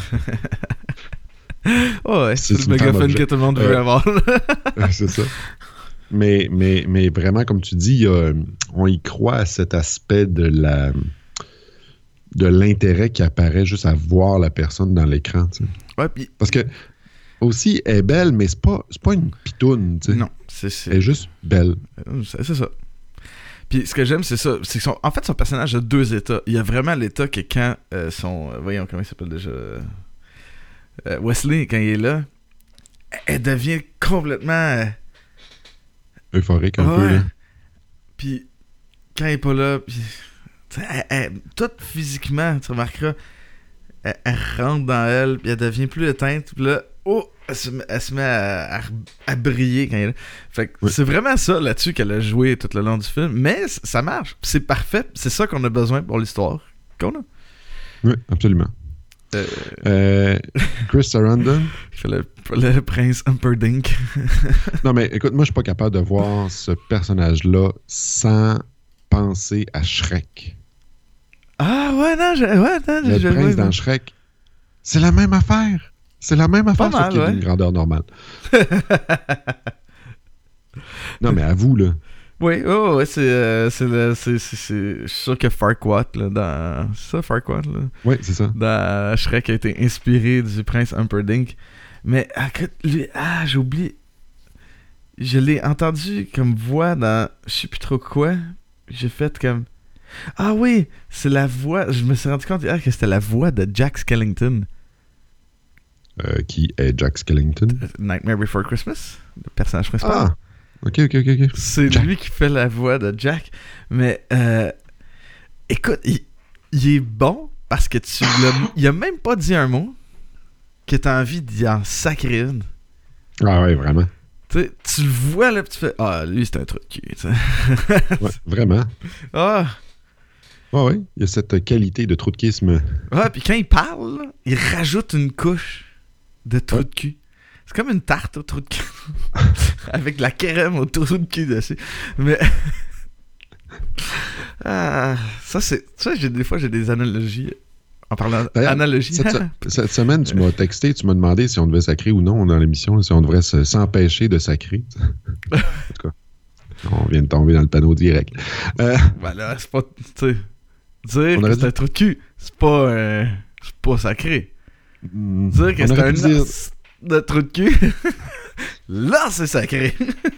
C'est le mégaphone que tout le monde veut avoir. C'est ça. Mais vraiment, comme tu dis, on y croit à cet aspect de l'intérêt qui apparaît juste à voir la personne dans l'écran. Tu sais. Ouais, pis... Parce que aussi, elle est belle, mais c'est pas une pitoune. Tu sais. Non, elle est juste belle. C'est ça. Puis ce que j'aime, c'est ça. C'est que en fait, son personnage a deux états. Il y a vraiment l'état que quand voyons, comment il s'appelle déjà? Wesley, quand il est là, elle devient complètement... euphorique un peu. Là. Puis quand il est pas là, puis tout physiquement, tu remarqueras, elle rentre dans elle, puis elle devient plus éteinte, puis là, elle se met à briller quand elle est là. Fait que c'est vraiment ça là-dessus qu'elle a joué tout le long du film, mais ça marche, c'est parfait, c'est ça qu'on a besoin pour l'histoire qu'on a. Oui, absolument. Chris Sarandon. Le prince Humperdinck. Non, mais écoute, moi, je suis pas capable de voir ce personnage-là sans penser à Shrek. Ah, ouais, non, le prince dans Shrek. C'est la même affaire. C'est la même affaire, mal, sauf qu'il est d'une grandeur normale. Non, mais avoue, là. Oui, c'est je suis sûr que Farquaad, là, c'est ça, Farquaad, là? Oui, c'est ça. Dans Shrek a été inspiré du prince Humperdinck. Mais, lui, j'ai oublié. Je l'ai entendu comme voix dans je sais plus trop quoi. J'ai fait comme... Ah oui, c'est la voix... Je me suis rendu compte hier que c'était la voix de Jack Skellington. Qui est Jack Skellington? Nightmare Before Christmas, le personnage principal. Ah! Ok. C'est Jack. lui qui fait la voix de Jack. Mais, écoute, il est bon parce que il a même pas dit un mot que t'as envie d'y en sacrer une. Ah ouais, vraiment. Tu le vois là, pis tu fais lui c'est un truc de cul. Ouais, vraiment. Ah Ouais, il y a cette qualité de trou de kisme. puis quand il parle, là, il rajoute une couche de trou de cul. C'est comme une tarte au trou de cul. Avec de la crème au trou de cul dessus. Mais. Ça, c'est. Tu sais, des fois, j'ai des analogies. En parlant d'analogie. Cette semaine, tu m'as texté, tu m'as demandé si on devait sacrer ou non dans l'émission, si on devrait s'empêcher de sacrer. En tout cas, on vient de tomber dans le panneau direct. Voilà, c'est pas. Tu sais, dire que c'est un trou de cul, c'est pas sacré. Dire que c'est un os de trou de cul, là, c'est sacré.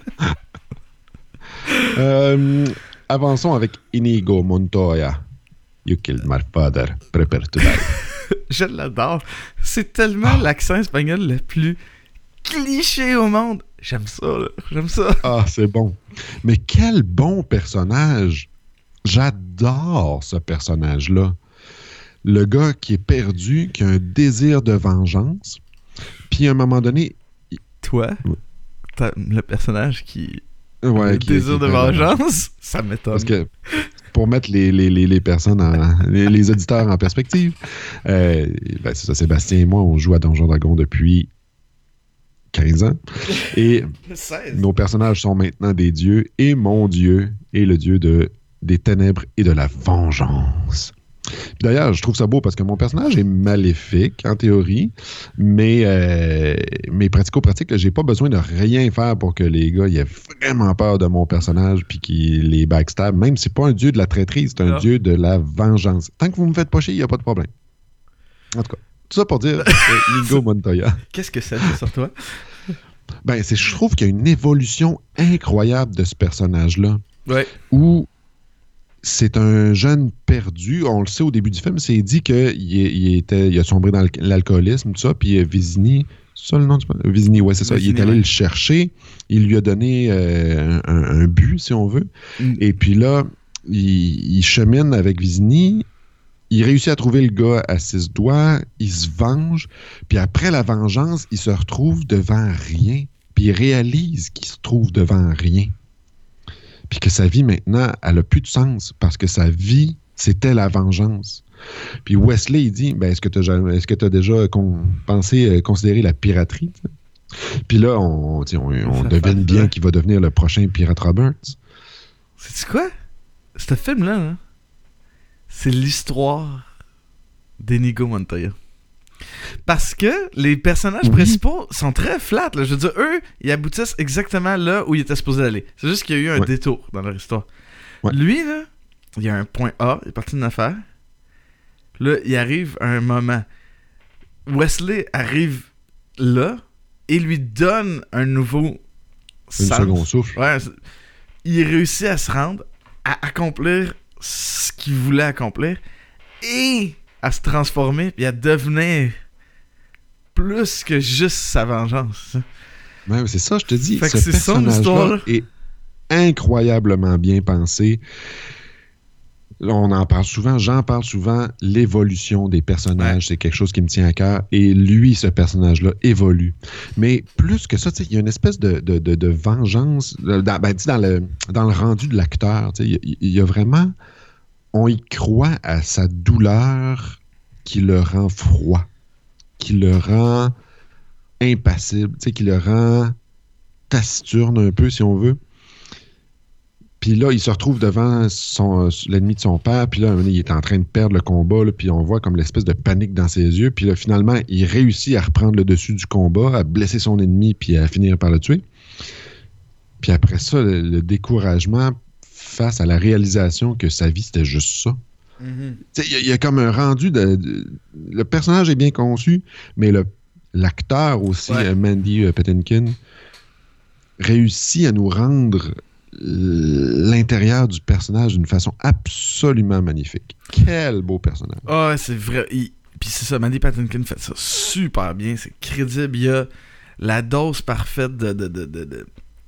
Avançons avec Inigo Montoya. You killed my father. Prepare to die. Je l'adore. C'est tellement l'accent espagnol le plus cliché au monde. J'aime ça, là. J'aime ça. Ah, c'est bon. Mais quel bon personnage. J'adore ce personnage-là. Le gars qui est perdu, qui a un désir de vengeance. Puis à un moment donné... Toi, le personnage qui... Ouais, le désir de vengeance, ça m'étonne. Parce que pour mettre les personnes, les auditeurs en perspective, c'est ça, Sébastien et moi, on joue à Donjons Dragons depuis 15 ans. Et 16. Nos personnages sont maintenant des dieux. Et mon dieu est le dieu des ténèbres et de la vengeance. D'ailleurs, je trouve ça beau parce que mon personnage est maléfique, en théorie, mais pratico-pratique, j'ai pas besoin de rien faire pour que les gars aient vraiment peur de mon personnage puis qu'ils les backstab. Même si c'est pas un dieu de la traîtrise, c'est un dieu de la vengeance. Tant que vous me faites pas chier, il n'y a pas de problème. En tout cas, tout ça pour dire Inigo Montoya. Qu'est-ce que ça dit sur toi? Je trouve qu'il y a une évolution incroyable de ce personnage-là. Ouais. Où c'est un jeune perdu. On le sait au début du film, c'est dit qu'il a sombré dans l'alcoolisme, tout ça. Puis Vizini, c'est ça le nom du... Vizini, ouais, c'est ça. Il est allé le chercher. Il lui a donné un but, si on veut. Et puis là, il chemine avec Vizini. Il réussit à trouver le gars à 6 doigts. Il se venge. Puis après la vengeance, il se retrouve devant rien. Puis il réalise qu'il se trouve devant rien. Puis que sa vie, maintenant, elle n'a plus de sens parce que sa vie, c'était la vengeance. Puis Wesley, il dit, est-ce que tu as déjà pensé considérer la piraterie? T'sais? Puis là, on devine bien qu'il va devenir le prochain Pirate Roberts. Sais-tu quoi? Ce film-là, hein, c'est l'histoire d'Inigo Montoya. Parce que les personnages principaux sont très flats. Là. Je veux dire, eux, ils aboutissent exactement là où ils étaient supposés aller. C'est juste qu'il y a eu un détour dans leur histoire. Ouais. Lui, là, il y a un point A, il est parti d'une affaire. Là, il arrive à un moment. Wesley arrive là et lui donne un nouveau sens. Second souffle. Ouais, il réussit à se rendre, à accomplir ce qu'il voulait accomplir et à se transformer puis à devenir plus que juste sa vengeance. Ouais, c'est ça, je te dis. Fait que ce personnage-là est incroyablement bien pensé. Là, on en parle souvent, j'en parle souvent. L'évolution des personnages, c'est quelque chose qui me tient à cœur. Et lui, ce personnage-là, évolue. Mais plus que ça, il y a une espèce de vengeance dans le rendu de l'acteur. Il y a vraiment... On y croit à sa douleur qui le rend froid, qui le rend impassible, qui le rend taciturne un peu, si on veut. Puis là, il se retrouve devant l'ennemi de son père. Puis là, il est en train de perdre le combat. Là, puis on voit comme l'espèce de panique dans ses yeux. Puis là, finalement, il réussit à reprendre le dessus du combat, à blesser son ennemi, puis à finir par le tuer. Puis après ça, le découragement face à la réalisation que sa vie, c'était juste ça. Il y a comme un rendu le personnage est bien conçu, mais l'acteur aussi, Mandy Patinkin, réussit à nous rendre l'intérieur du personnage d'une façon absolument magnifique. Quel beau personnage. Ah ouais, c'est vrai. Puis c'est ça, Mandy Patinkin fait ça super bien. C'est crédible. Il y a la dose parfaite du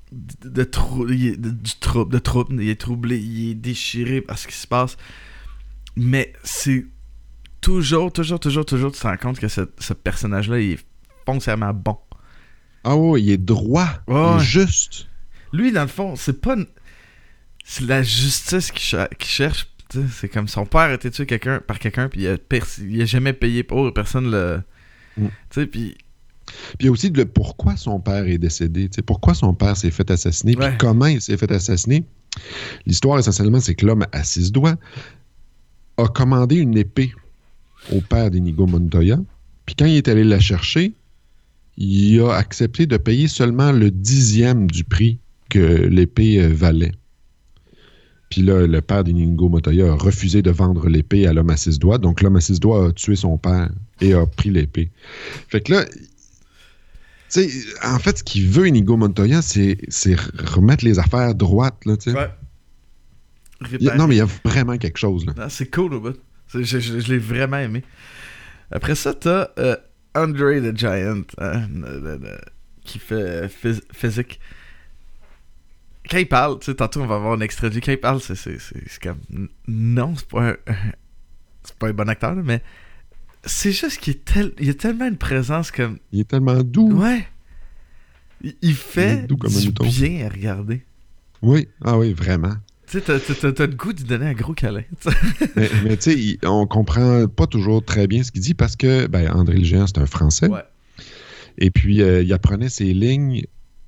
trouble. Il est troublé, il est déchiré par ce qui se passe. Mais c'est toujours, tu te rends compte que ce personnage-là, il est foncièrement bon. Ah oui, il est droit, il est juste. Lui, dans le fond, c'est pas... C'est la justice qu'il cherche. C'est comme son père a été tué par quelqu'un, puis il a jamais payé pour, personne le... Tu sais, puis... Puis il y a aussi le pourquoi son père est décédé. Pourquoi son père s'est fait assassiner, puis comment il s'est fait assassiner. L'histoire, essentiellement, c'est que l'homme à 6 doigts a commandé une épée au père d'Inigo Montoya. Puis quand il est allé la chercher, il a accepté de payer seulement le 10e du prix que l'épée valait. Puis là, le père d'Inigo Montoya a refusé de vendre l'épée à l'homme à 6 doigts. Donc l'homme à 6 doigts a tué son père et a pris l'épée. Fait que là, tu sais, en fait, ce qu'il veut, Inigo Montoya, c'est remettre les affaires droites, là, tu sais. Non, mais il y a vraiment quelque chose, là. Ah, c'est cool, au bout. Je l'ai vraiment aimé. Après ça, t'as Andre the Giant, qui fait physique. Quand il parle, tu sais, tantôt on va avoir un extrait de lui. Quand il parle, c'est comme... Non, c'est pas un bon acteur, là, mais c'est juste qu'il il a tellement une présence comme... Il est tellement doux. Ouais. Il fait du bien à regarder. Oui, ah oui, vraiment. Tu sais, t'as le goût de lui donner un gros câlin. mais tu sais, on comprend pas toujours très bien ce qu'il dit parce que, André le Géant, c'est un Français. Ouais. Et puis, il apprenait ses lignes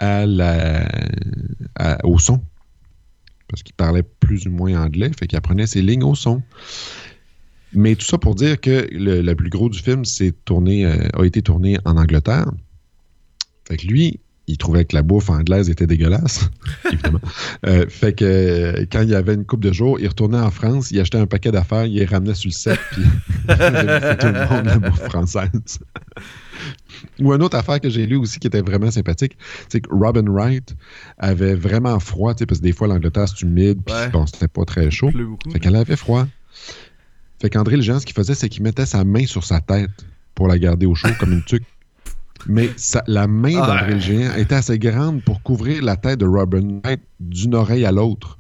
au son. Parce qu'il parlait plus ou moins anglais, fait qu'il apprenait ses lignes au son. Mais tout ça pour dire que le plus gros du film a été tourné en Angleterre. Fait que lui, il trouvait que la bouffe anglaise était dégueulasse, évidemment. Fait que quand il y avait une couple de jours, il retournait en France, il achetait un paquet d'affaires, il les ramenait sur le set, puis il faisait tout le monde la bouffe française. Ou une autre affaire que j'ai lue aussi qui était vraiment sympathique, c'est que Robin Wright avait vraiment froid, parce que des fois l'Angleterre c'est humide, puis c'était pas très chaud. Fait qu'elle avait froid. Fait qu'André le Géant, ce qu'il faisait, c'est qu'il mettait sa main sur sa tête pour la garder au chaud comme une tuque. Mais la main d'André le Géant était assez grande pour couvrir la tête de Robin Wright d'une oreille à l'autre.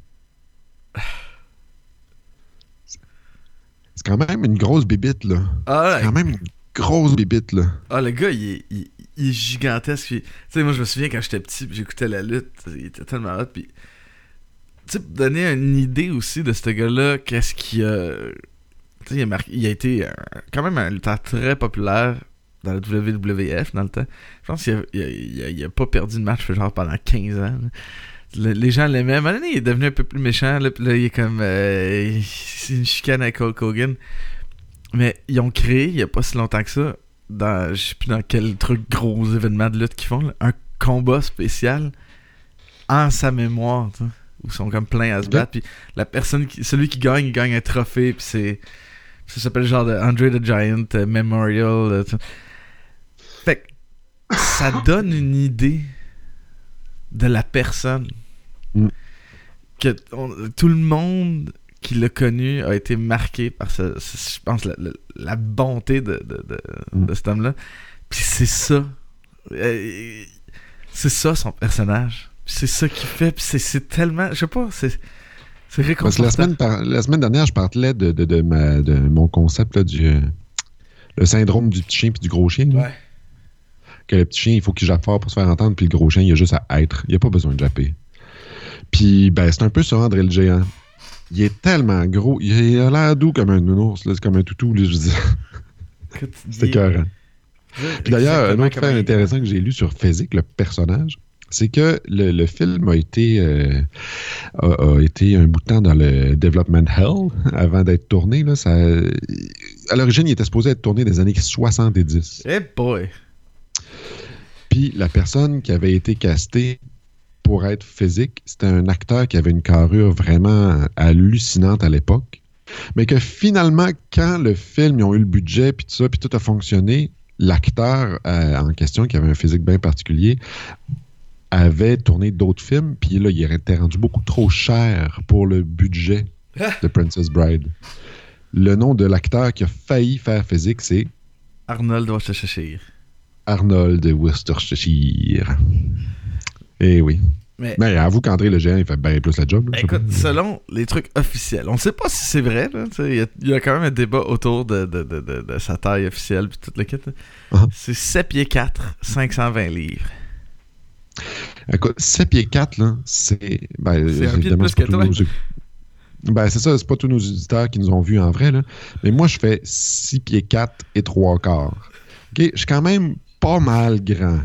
C'est quand même une grosse bébite, là. C'est quand même une grosse bébite, là. Ah, le gars, il est gigantesque. Tu sais, moi, je me souviens quand j'étais petit, j'écoutais la lutte. Il était tellement hot. Puis, tu sais, pour donner une idée aussi de ce gars-là, qu'est-ce qu'il a... Tu sais, il a été quand même un lutteur très populaire dans la WWF dans le temps. Je pense qu'il a pas perdu de match genre pendant 15 ans. Les gens l'aimaient. À un moment donné, il est devenu un peu plus méchant. Là, puis là, il est comme... c'est une chicane avec Hulk Hogan. Mais ils ont créé, il n'y a pas si longtemps que ça, je sais plus dans quel gros événement de lutte qu'ils font, là, un combat spécial en sa mémoire, où ils sont comme pleins à se battre. Puis la personne, celui qui gagne, il gagne un trophée. Puis ça s'appelle genre de Andre the Giant Memorial. Fait que ça donne une idée de la personne. Que tout le monde qui l'a connu a été marqué par je pense la bonté de cet homme-là. Puis c'est ça. C'est ça son personnage. C'est ça qu'il fait. Puis c'est tellement... Je sais pas, c'est réconfortant. La semaine dernière, je parlais de mon concept là, le syndrome du petit chien puis du gros chien. Là. Ouais. Que le petit chien, il faut qu'il jappe fort pour se faire entendre, puis le gros chien, il a juste à être. Il n'a pas besoin de japper. Puis, c'est un peu sur André le Géant. Il est tellement gros. Il a l'air doux comme un nounours. Là. C'est comme un toutou. Là, je veux dire. C'est écœurant. Puis d'ailleurs, un autre fait intéressant que j'ai lu sur Physique, le personnage, c'est que le film a été un bout de temps dans le development hell avant d'être tourné. Là, à l'origine, il était supposé être tourné dans les années 70. Eh boy! Puis la personne qui avait été castée pour être physique, c'était un acteur qui avait une carrure vraiment hallucinante à l'époque. Mais que finalement, quand le film, ils ont eu le budget, puis tout ça, puis tout a fonctionné, l'acteur en question, qui avait un physique bien particulier, avait tourné d'autres films, puis là, il était rendu beaucoup trop cher pour le budget de Princess Bride. Le nom de l'acteur qui a failli faire physique, c'est... Arnold Worcestershire. Arnold Worcestershire. Eh oui. Mais avoue qu'André le Géant, il fait bien plus la job. Là, écoute, selon les trucs officiels, on ne sait pas si c'est vrai. Il y a quand même un débat autour de sa taille officielle puis toute le kit. C'est 7 pieds 4, 520 livres. Écoute, 7 pieds 4, là, c'est... c'est un pied de plus que toi. C'est ça, c'est pas tous nos auditeurs qui nous ont vus en vrai, là. Mais moi, je fais 6 pieds 4 et 3 quarts. OK? Je suis quand même pas mal grand.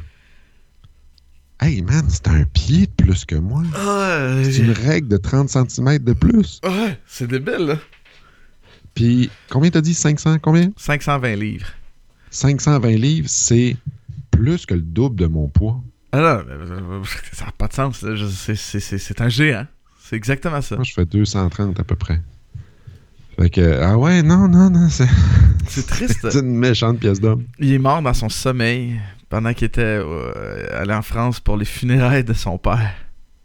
Hey, man, c'est un pied de plus que moi. C'est une règle de 30 cm de plus. Ouais, c'est débile, là. Puis, combien t'as dit? 500? Combien? 520 livres. 520 livres, c'est plus que le double de mon poids. Ah non, ça n'a pas de sens. C'est un géant. C'est exactement ça. Moi, je fais 230 à peu près. Fait que, ah ouais, non, c'est triste. C'est une méchante pièce d'homme. Il est mort dans son sommeil pendant qu'il était allé en France pour les funérailles de son père.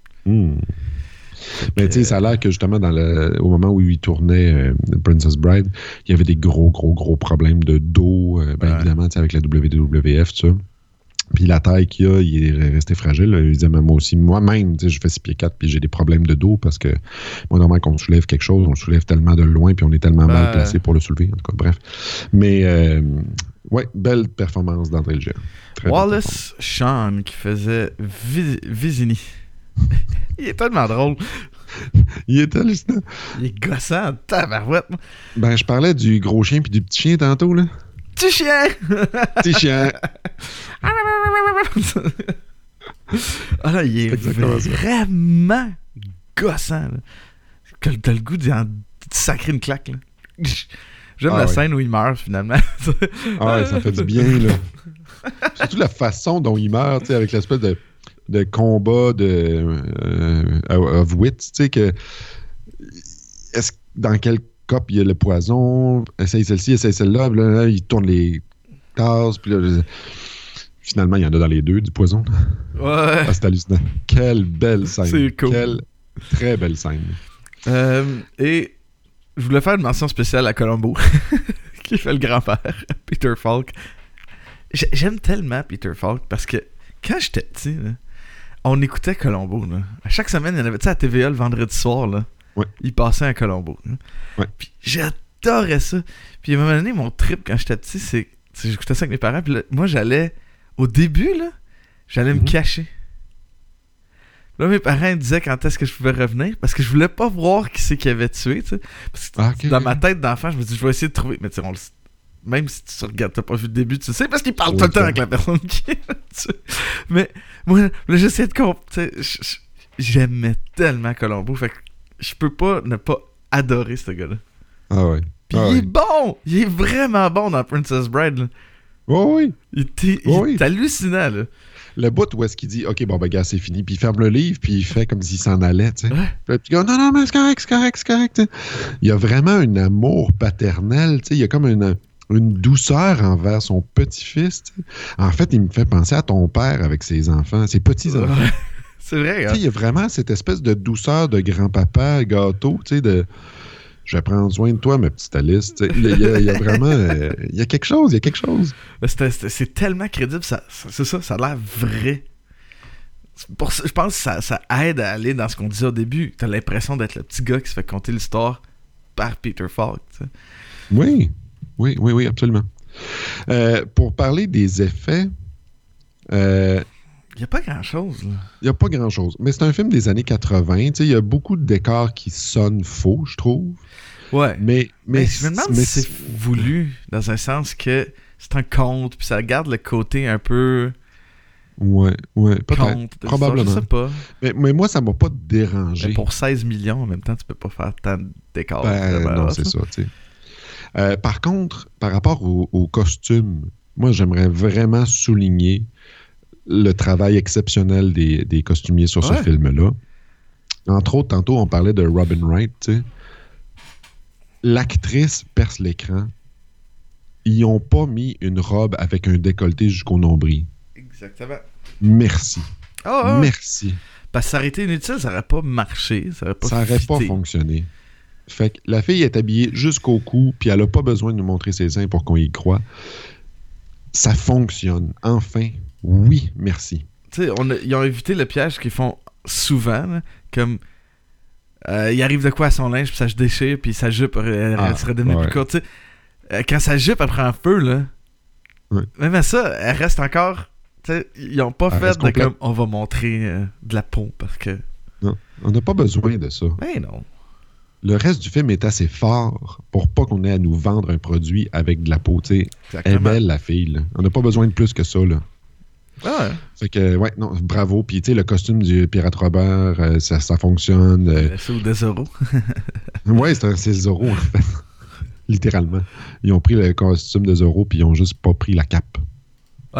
Mais tu sais, ça a l'air que justement, au moment où il tournait Princess Bride, il y avait des gros problèmes de dos, évidemment, avec la WWF, tout ça. Puis la taille qu'il a, il est resté fragile. Il disait, moi aussi, moi-même, je fais 6 pieds 4 puis j'ai des problèmes de dos parce que, moi, normalement, quand on soulève quelque chose, on le soulève tellement de loin puis on est tellement mal placé pour le soulever. En tout cas, bref. Mais, ouais, belle performance d'André le Géant. Wallace Shawn qui faisait Vizini. Il est tellement drôle. Il est hallucinant. Il est gossant, tabarouette. Je parlais du gros chien puis du petit chien tantôt, là. Petit chien! Petit chien! Ah là, il est vraiment gossant. Là. Que t'as le goût de sacrer une claque. Là. J'aime la scène où il meurt, finalement. Ouais, ça fait du bien, là. Surtout la façon dont il meurt, tu sais, avec l'espèce de combat of wit, tu sais, que... dans quel cop il y a le poison, essaye celle-ci, essaye celle-là, puis là, il tourne les tasses, puis là, finalement, il y en a dans les deux, du poison. Ouais. C'est hallucinant. Quelle belle scène. C'est cool. Quelle très belle scène. Et je voulais faire une mention spéciale à Columbo, qui fait le grand-père, Peter Falk. J'aime tellement Peter Falk, parce que quand j'étais petit, là, on écoutait Columbo. Là. À chaque semaine, il y en avait, tu sais, à TVA le vendredi soir, là. Ouais. Il passait à Columbo. Ouais. Puis j'adorais ça. Puis à un moment donné, mon trip quand j'étais petit, c'est j'écoutais ça avec mes parents. Puis là, moi, au début, là, j'allais me cacher. Là, mes parents me disaient quand est-ce que je pouvais revenir parce que je voulais pas voir qui c'est qui avait tué. T'sais. Parce que dans ma tête d'enfant, je me dis, je vais essayer de trouver. Mais tu sais, même si tu regardes, t'as pas vu le début, tu sais, parce qu'il parle tout le temps avec la personne qui est là-dessus. Mais moi, là, j'essayais de comprendre. J'aimais tellement Columbo. Fait que je peux pas ne pas adorer ce gars-là. Ah ouais. Puis il est bon! Il est vraiment bon dans Princess Bride. Là. Oh oui! Il est hallucinant, là. Le bout où est-ce qu'il dit « OK, bon, gars, c'est fini », puis il ferme le livre, puis il fait comme s'il s'en allait, tu sais. Ouais. Puis le petit gars « Non, mais c'est correct. » Il y a vraiment un amour paternel, tu sais. Il y a comme une douceur envers son petit-fils, tu sais. En fait, il me fait penser à ton père avec ses enfants, ses petits-enfants. Ouais. C'est vrai, hein? Il y a vraiment cette espèce de douceur de grand-papa gâteau, tu sais, de « Je vais prendre soin de toi, ma petite Alice. » Il y a vraiment... il y a quelque chose. C'est tellement crédible, c'est ça, ça a l'air vrai. Je pense que ça aide à aller dans ce qu'on disait au début. T'as l'impression d'être le petit gars qui se fait conter l'histoire par Peter Falk. Tu sais. Oui, absolument. Pour parler des effets... Il n'y a pas grand-chose, là. Il n'y a pas grand-chose. Mais c'est un film des années 80. Il y a beaucoup de décors qui sonnent faux, je trouve. Ouais. Mais je me demande si c'est voulu, dans un sens que c'est un conte, puis ça garde le côté un peu Ouais, peut-être. Contre, Probablement. Je sais pas. Mais moi, ça m'a pas dérangé. Mais pour 16 millions, en même temps, tu peux pas faire tant d'écart. Non, c'est ça, tu sais. Par contre, par rapport au costume, moi, j'aimerais vraiment souligner le travail exceptionnel des costumiers sur ce film-là. Entre autres, tantôt, on parlait de Robin Wright, tu sais. L'actrice perce l'écran. Ils n'ont pas mis une robe avec un décolleté jusqu'au nombril. Exactement. Merci. Oh. Merci. Parce que ça aurait été inutile, ça n'aurait pas marché. Ça n'aurait pas fonctionné. Fait que la fille est habillée jusqu'au cou, puis elle n'a pas besoin de nous montrer ses seins pour qu'on y croie. Ça fonctionne. Enfin, oui, merci. Tu sais, ils ont évité le piège qu'ils font souvent, là, comme il arrive de quoi à son linge, puis ça se déchire, puis sa jupe elle serait devenue plus courte. Tu sais, quand sa jupe elle prend feu, là, même à ça, elle reste encore. Tu sais, ils n'ont pas fait de comme on va montrer de la peau parce que. Non, on n'a pas besoin de ça. Mais non. Le reste du film est assez fort pour pas qu'on ait à nous vendre un produit avec de la peau. Elle est belle, la fille. Là. On n'a pas besoin de plus que ça. Là. Ouais. Fait que, non, bravo. Puis, le costume du Pirate Robert, ça fonctionne. C'est au des Zorro. Ouais, c'est Zorro, en fait. Littéralement. Ils ont pris le costume de Zorro, puis ils ont juste pas pris la cape. Ouais.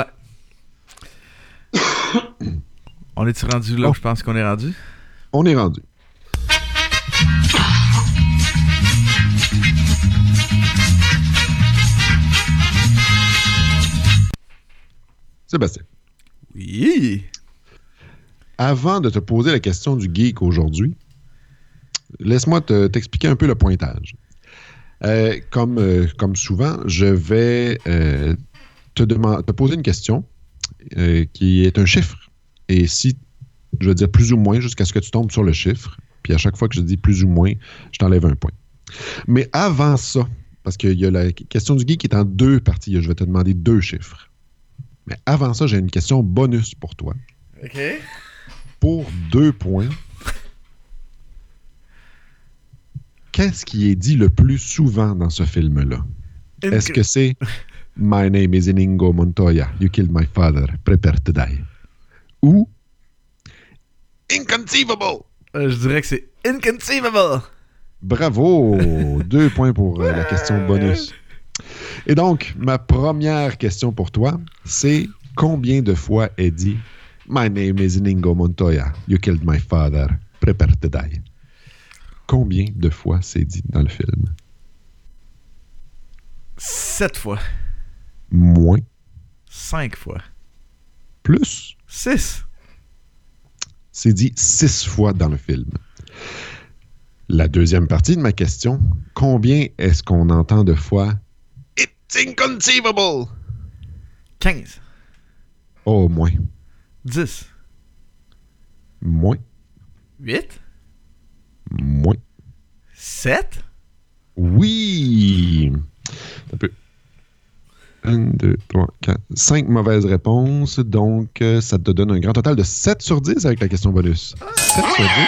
On est-tu rendu là où je pense qu'on est rendu? On est rendu. Sébastien. Oui. Avant de te poser la question du geek aujourd'hui, laisse-moi t'expliquer un peu le pointage. Comme souvent, je vais te poser une question qui est un chiffre. Et si, je veux dire plus ou moins, jusqu'à ce que tu tombes sur le chiffre, puis à chaque fois que je dis plus ou moins, je t'enlève un point. Mais avant ça, parce qu'il y a la question du geek qui est en 2 parties, je vais te demander 2 chiffres. Mais avant ça, j'ai une question bonus pour toi. OK. Pour 2 points, qu'est-ce qui est dit le plus souvent dans ce film-là? Est-ce que c'est « My name is Inigo Montoya. You killed my father. Prepare to die. » ou « Inconceivable. » Je dirais que c'est « Inconceivable. » Bravo! 2 points pour la question bonus. Et donc, ma première question pour toi, c'est combien de fois est dit « My name is Inigo Montoya. You killed my father. Prepare to die. » Combien de fois c'est dit dans le film? 7 fois. Moins. 5 fois. Plus. 6. C'est dit 6 fois dans le film. La deuxième partie de ma question, combien est-ce qu'on entend de fois « It's inconceivable » 15. Oh, moins. 10. Moins. 8. Moins. 7. Oui! Un peu. 1, 2, 3, 4, 5 mauvaises réponses. Donc, ça te donne un grand total de 7 sur 10 avec la question bonus. 7 sur 10.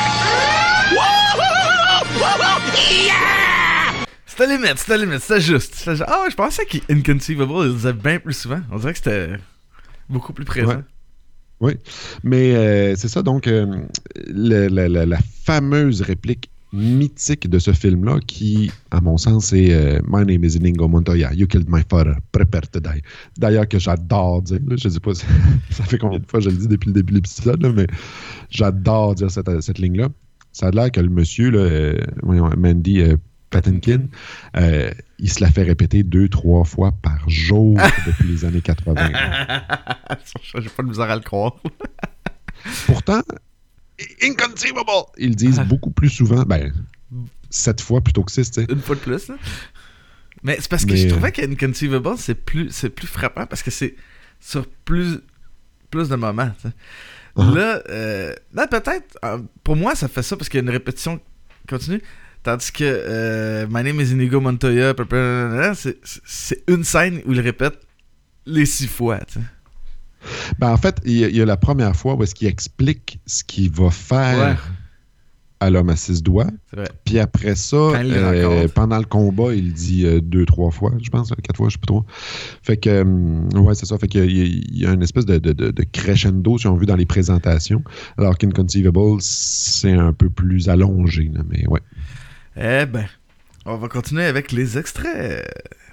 C'était limite, c'était juste. Je pensais qu'Inconceivable, ils le disaient bien plus souvent. On dirait que c'était beaucoup plus présent. Ouais. Oui, mais c'est ça, donc, la fameuse réplique mythique de ce film-là, qui, à mon sens, c'est « My name is Inigo Montoya. You killed my father. Prepare to die. » D'ailleurs, que j'adore dire, là, je sais pas, ça fait combien de fois je le dis depuis le début de l'épisode, là, mais j'adore dire cette ligne-là. Ça a l'air que le monsieur, là, Mandy Patinkin, il se la fait répéter 2-3 fois par jour depuis les années 80. J'ai pas de misère à le croire. Pourtant, inconceivable! Ils le disent beaucoup plus souvent. 7 fois plutôt que 6, tu sais. Une fois de plus, là. Mais c'est parce que je trouvais qu'Inconceivable, c'est plus frappant parce que c'est sur plus de moments, tu sais. Là, peut-être, pour moi, ça fait ça parce qu'il y a une répétition continue. Tandis que My name is Inigo Montoya, c'est une scène où il répète les 6 fois, tu sais. En fait, il y a la première fois où est-ce qu'il explique ce qu'il va faire à l'homme à 6 doigts. C'est vrai. Puis après ça, pendant le combat, il dit 2-3 fois, je pense, 4 fois, je sais pas trop. Fait que, ouais, c'est ça. Fait qu'il y a une espèce de crescendo, si on veut, dans les présentations. Alors qu'Inconceivable, c'est un peu plus allongé, là, mais ouais. Eh ben, on va continuer avec les extraits.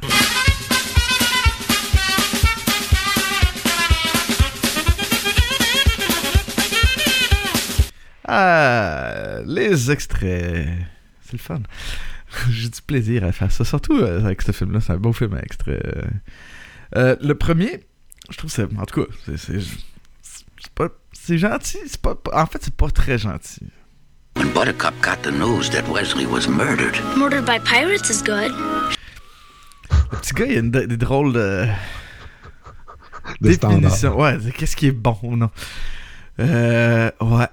Ah, les extraits. C'est le fun. J'ai du plaisir à faire ça. Surtout avec ce film-là. C'est un beau film à extrait. Le premier, je trouve que c'est... En tout cas, c'est gentil. En fait, c'est pas très gentil. When Buttercup got the news that Wesley was murdered. Murdered by pirates is good. Le petit gars, il a des drôles de standard. définition. Ouais, qu'est-ce qui est bon ou non? Ouais,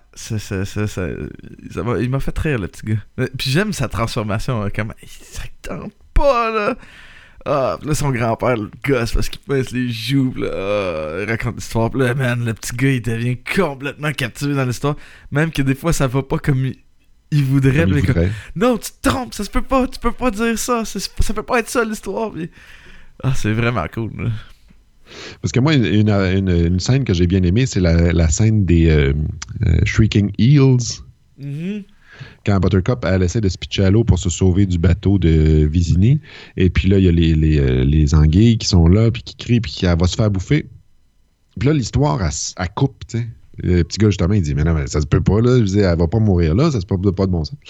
il m'a fait rire, le petit gars. Puis j'aime sa transformation, comment ça tente pas, là. Ah, là, son grand-père le gosse parce qu'il pince les joues, là, il raconte l'histoire. Puis là, man, le petit gars, il devient complètement captivé dans l'histoire. Même que des fois, ça va pas comme il voudrait. Comme il voudrait. Non, tu te trompes, ça se peut pas, tu peux pas dire ça. Ça peut pas être ça, l'histoire. Puis... Ah, c'est vraiment cool, là. Parce que moi, une scène que j'ai bien aimée, c'est la scène des Shrieking Eels. Mm-hmm. Quand Buttercup, elle essaie de se pitcher à l'eau pour se sauver du bateau de Vizini. Et puis là, il y a les anguilles qui sont là, puis qui crient, puis elle va se faire bouffer. Puis là, l'histoire, elle coupe, tu sais. Le petit gars, justement, il dit, mais non, mais ça se peut pas, là. Je disais, elle va pas mourir là, ça se peut pas de bon sens.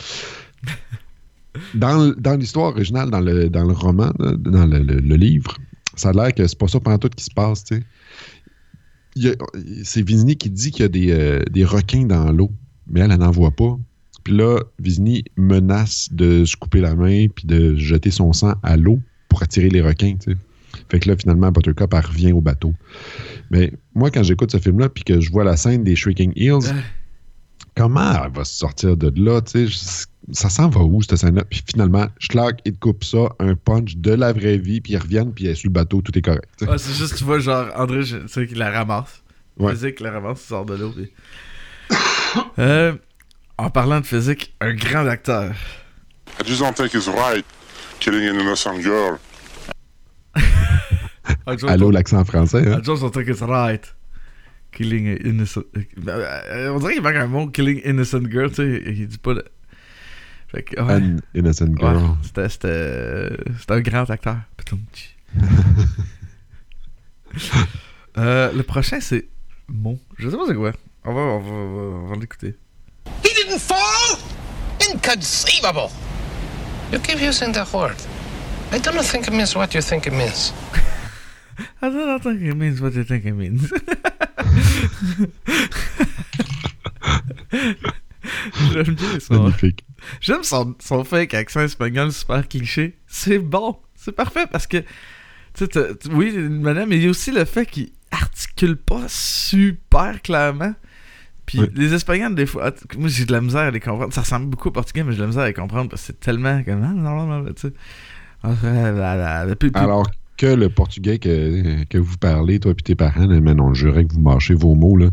Dans l'histoire originale, dans le roman, là, dans le livre, ça a l'air que c'est pas ça pendant tout qui se passe, tu sais. C'est Vizini qui dit qu'il y a des requins dans l'eau, mais elle n'en voit pas. Puis là, Vizini menace de se couper la main puis de jeter son sang à l'eau pour attirer les requins, tu sais. Fait que là, finalement, Buttercup, elle revient au bateau. Mais moi, quand j'écoute ce film-là puis que je vois la scène des Shrieking Eels, comment elle va se sortir de là, tu sais? Ça s'en va où, cette scène-là? Puis finalement, Schlag, il te coupe ça, un punch de la vraie vie, puis ils reviennent, puis elle est sur le bateau, tout est correct. Ouais, c'est juste, tu vois, genre, André, tu sais, qui la ramasse. Ouais. Physique, la ramasse, il sort de l'eau. Puis... en parlant de physique, un grand acteur. I just don't think it's right killing an innocent girl. Allô, l'accent français, hein? I just don't think it's right. Killing an innocent... on dirait qu'il manque un mot, killing innocent girl, tu sais, il dit pas... Fait que, ouais. An innocent girl. Ouais, c'était un grand acteur. Le prochain, c'est Mo. Je sais pas c'est quoi. On va l'écouter. He didn't fall! Inconceivable! You keep using the word. I don't think it means what you think it means. I don't think it means what you think it means. J'aime bien ça. Magnifique. J'aime son fake accent espagnol super cliché. C'est bon. C'est parfait parce que oui, madame, mais il y a aussi le fait qu'il articule pas super clairement. Puis les Espagnols, des fois, moi j'ai de la misère à les comprendre. Ça ressemble beaucoup au portugais, mais j'ai de la misère à les comprendre parce que c'est tellement comme tu sais. Alors que le portugais que vous parlez, toi et tes parents, mais non, je jurais que vous mâchez vos mots, là.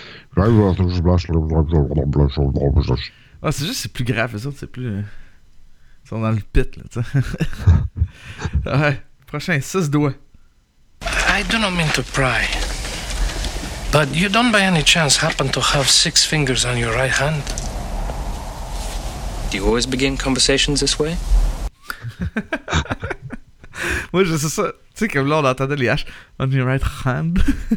Ah, c'est juste, c'est plus grave, les autres, c'est plus. Ils sont dans le pit, là, tu sais. Ouais, prochain, 6 doigts. I do not mean to pry, but you don't by any chance happen to have 6 fingers on your right hand? Do you always begin conversations this way? Moi, je sais ça. Tu sais, comme là, on entendait les H on your right hand.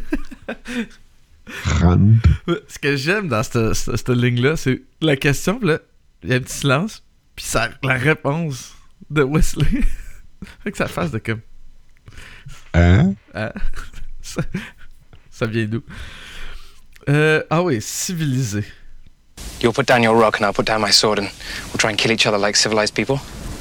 Hand. Ce que j'aime dans cette ligne-là, c'est la question, pis là, il y a un petit silence, puis la réponse de Wesley. Fait que ça fasse de comme. Hein? Ça vient d'où? Ah oui, civilisé. You'll put down your rock and I'll put down my sword and we'll try and kill each other like civilized people.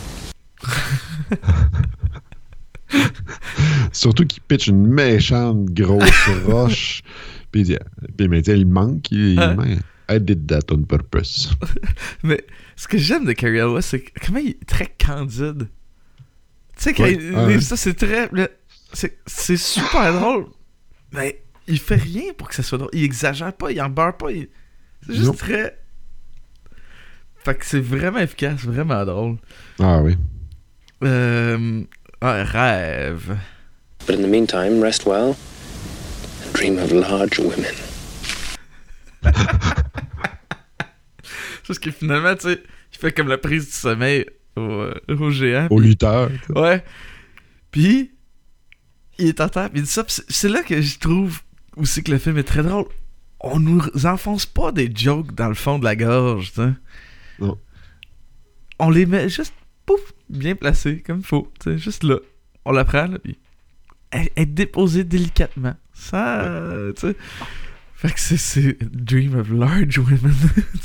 Surtout qu'il pitch une méchante grosse roche. Puis mais il manque. I did that on purpose. Mais ce que j'aime de Cary Elwes, c'est comment il est très candide. Tu sais, quand il dit ça, c'est très. C'est super drôle. Mais il fait rien pour que ça soit drôle. Il exagère pas, il en beurre pas. C'est juste très. Fait que c'est vraiment efficace, vraiment drôle. Ah oui. Rêve. But in the meantime, rest well and dream of large women. Parce que finalement, tu sais, il fait comme la prise du sommeil au géant. Au lutteur. Ouais. Puis, il est en terre, puis il dit ça. Pis c'est là que je trouve aussi que le film est très drôle. On nous enfonce pas des jokes dans le fond de la gorge, tu sais. Non. On les met juste, pouf, bien placés, comme il faut, tu sais, juste là. On la prend, là, puis elle est déposée délicatement. Sans, tu sais. Fait que c'est Dream of Large Women.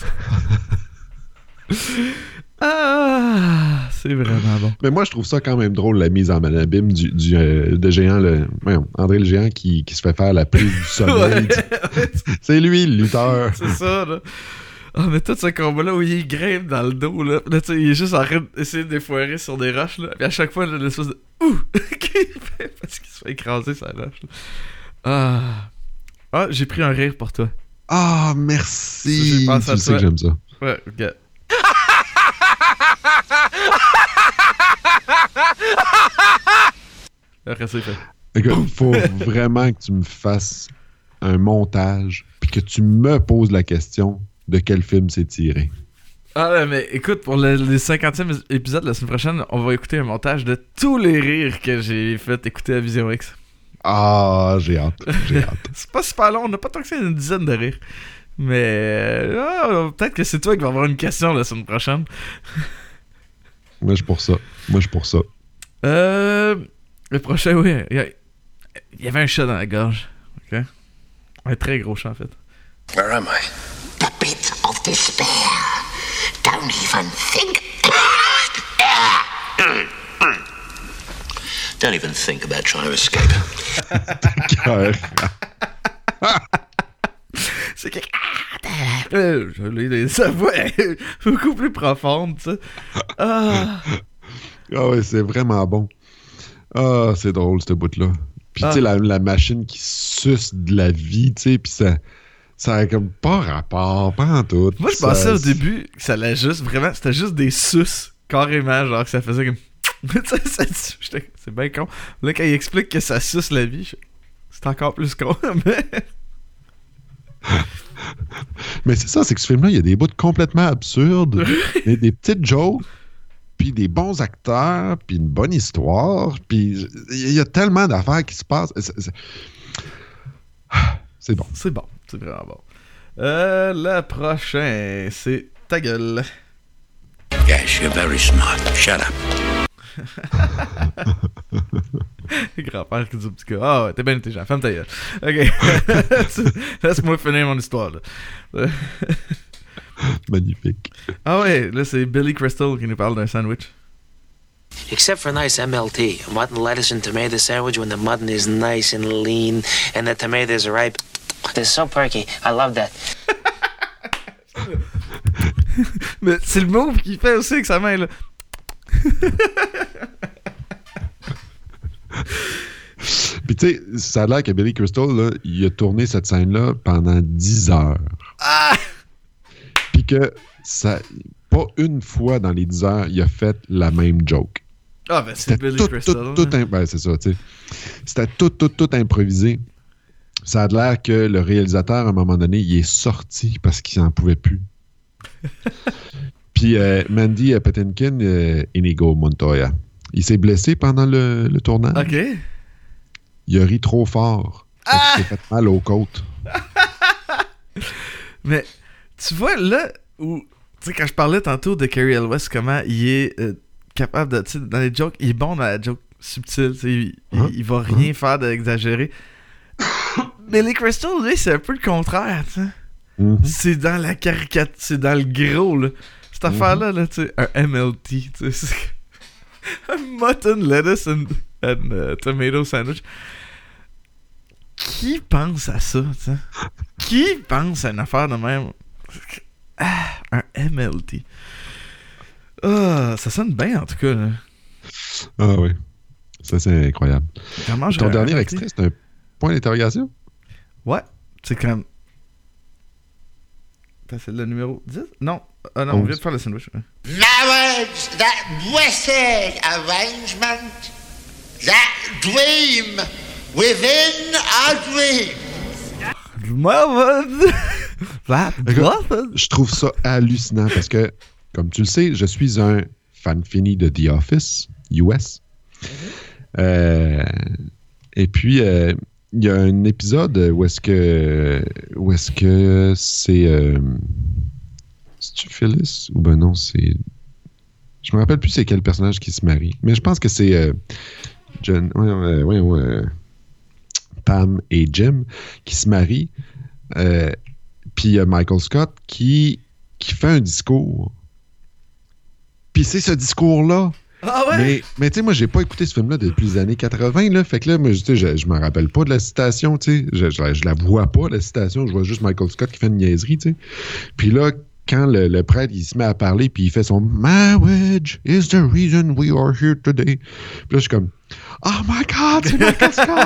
Ah, c'est vraiment bon. Mais moi, je trouve ça quand même drôle, la mise en abîme de géant, André le géant qui se fait faire la prise du sommeil. Ouais. C'est lui, le lutteur. C'est ça, là. Ah, mais tout ce combat-là où il grimpe dans le dos, là, tu sais, il est juste en train d'essayer de défoirer sur des roches, là. Puis à chaque fois, là, l'espèce de ouh qu'il fait parce qu'il se fait écraser sa roche, là. Ah, j'ai pris un rire pour toi. Ah, merci. J'ai pensé à tu sais toi. que j'aime ça. Ouais, regarde. Après ça, il fait. Écoute, faut vraiment que tu me fasses un montage puis que tu me poses la question de quel film c'est tiré. Ah, mais écoute, pour les 50e épisode la semaine prochaine, on va écouter un montage de tous les rires que j'ai fait écouter à Vision X. Ah, j'ai hâte. C'est pas super long, on n'a pas tant que ça, une dizaine de rires. Mais peut-être que c'est toi qui vas avoir une question la semaine prochaine. Moi, je suis pour ça. Le prochain, oui. Il y avait un chat dans la gorge. Ok? Un très gros chat, en fait. Where am I? The pit of despair. Don't even think. Don't even think about trying to escape. C'est que. Sa voix est beaucoup plus profonde, tu sais. Ah ouais, c'est vraiment bon. Ah, c'est drôle, ce bout-là. Puis, tu sais, la machine qui suce de la vie, tu sais, puis ça a comme pas rapport, pas en tout. Moi, je pensais au début que ça allait juste, vraiment, c'était juste des suces, carrément, genre que ça faisait comme. C'est bien con. Là, quand il explique que ça suce la vie, c'est encore plus con, Mais c'est ça, c'est que ce film-là, il y a des bouts complètement absurdes, des petites jokes, puis des bons acteurs, puis une bonne histoire, puis il y a tellement d'affaires qui se passent. C'est bon. C'est bon, c'est vraiment bon. Le prochain, c'est Ta gueule. Yes, you're very smart. Shut up. Grand-père qui dit au petit gars, ah ouais, t'es bien intelligent, ferme ta gueule. Ok. Laisse-moi finir mon histoire, là. Magnifique. Ah ouais, là c'est Billy Crystal qui nous parle d'un sandwich. Except for a nice MLT, mutton, lettuce, and tomato sandwich when the mutton is nice and lean and the tomatoes are ripe. It's so perky. I love that. Mais c'est le move qu'il fait aussi avec sa main, là. Puis tu sais, ça a l'air que Billy Crystal, là, il a tourné cette scène-là pendant 10 heures. Ah! Puis que ça, pas une fois dans les 10 heures, il a fait la même joke. Ah, ben c'est Billy Crystal. Ben, c'est ça, tu sais. C'était tout improvisé. Ça a l'air que le réalisateur, à un moment donné, il est sorti parce qu'il n'en pouvait plus. Puis Mandy Patinkin, Inigo Montoya, il s'est blessé pendant le tournage. OK. Il a ri trop fort. Il s'est fait mal aux côtes. Mais tu vois, là, où, tu sais, quand je parlais tantôt de Cary Elwes, comment il est capable de, tu sais, dans les jokes, il est bon dans la joke subtile, tu sais, il va rien faire d'exagéré. Mais les Crystal, lui, c'est un peu le contraire, tu sais. C'est dans la caricature, c'est dans le gros, là. Cette affaire-là, là, tu sais, un MLT, tu sais, c'est un mutton, lettuce and tomato sandwich. Qui pense à ça, tu sais? Qui pense à une affaire de même? Un MLT. Ah, ça sonne bien, en tout cas, là. Ah oui. Ça, c'est incroyable. Ton dernier extrait, c'est un point d'interrogation? Ouais. C'est comme... c'est le numéro 10? Non. Ah non, on vient de faire le sandwich. Ouais. Marriage, that blessed arrangement, that dream within a dream. Je trouve ça hallucinant parce que, comme tu le sais, je suis un fan fini de The Office US. Et puis, il y a un épisode où est-ce que c'est... c'est-tu Phyllis? Ou ben non, c'est... Je me rappelle plus c'est quel personnage qui se marie. Mais je pense que c'est Pam et Jim qui se marient. Puis il y a Michael Scott qui fait un discours. Puis c'est ce discours-là. Ah ouais? Mais tu sais, moi, j'ai pas écouté ce film-là depuis les années 80, là. Fait que là, moi, je me rappelle pas de la citation, tu sais. Je la vois pas, la citation. Je vois juste Michael Scott qui fait une niaiserie, tu sais. Puis là, quand le prêtre, il se met à parler, puis il fait son « Marriage is the reason we are here today ». Puis là, je suis comme « Oh my God, c'est Michael Scott! »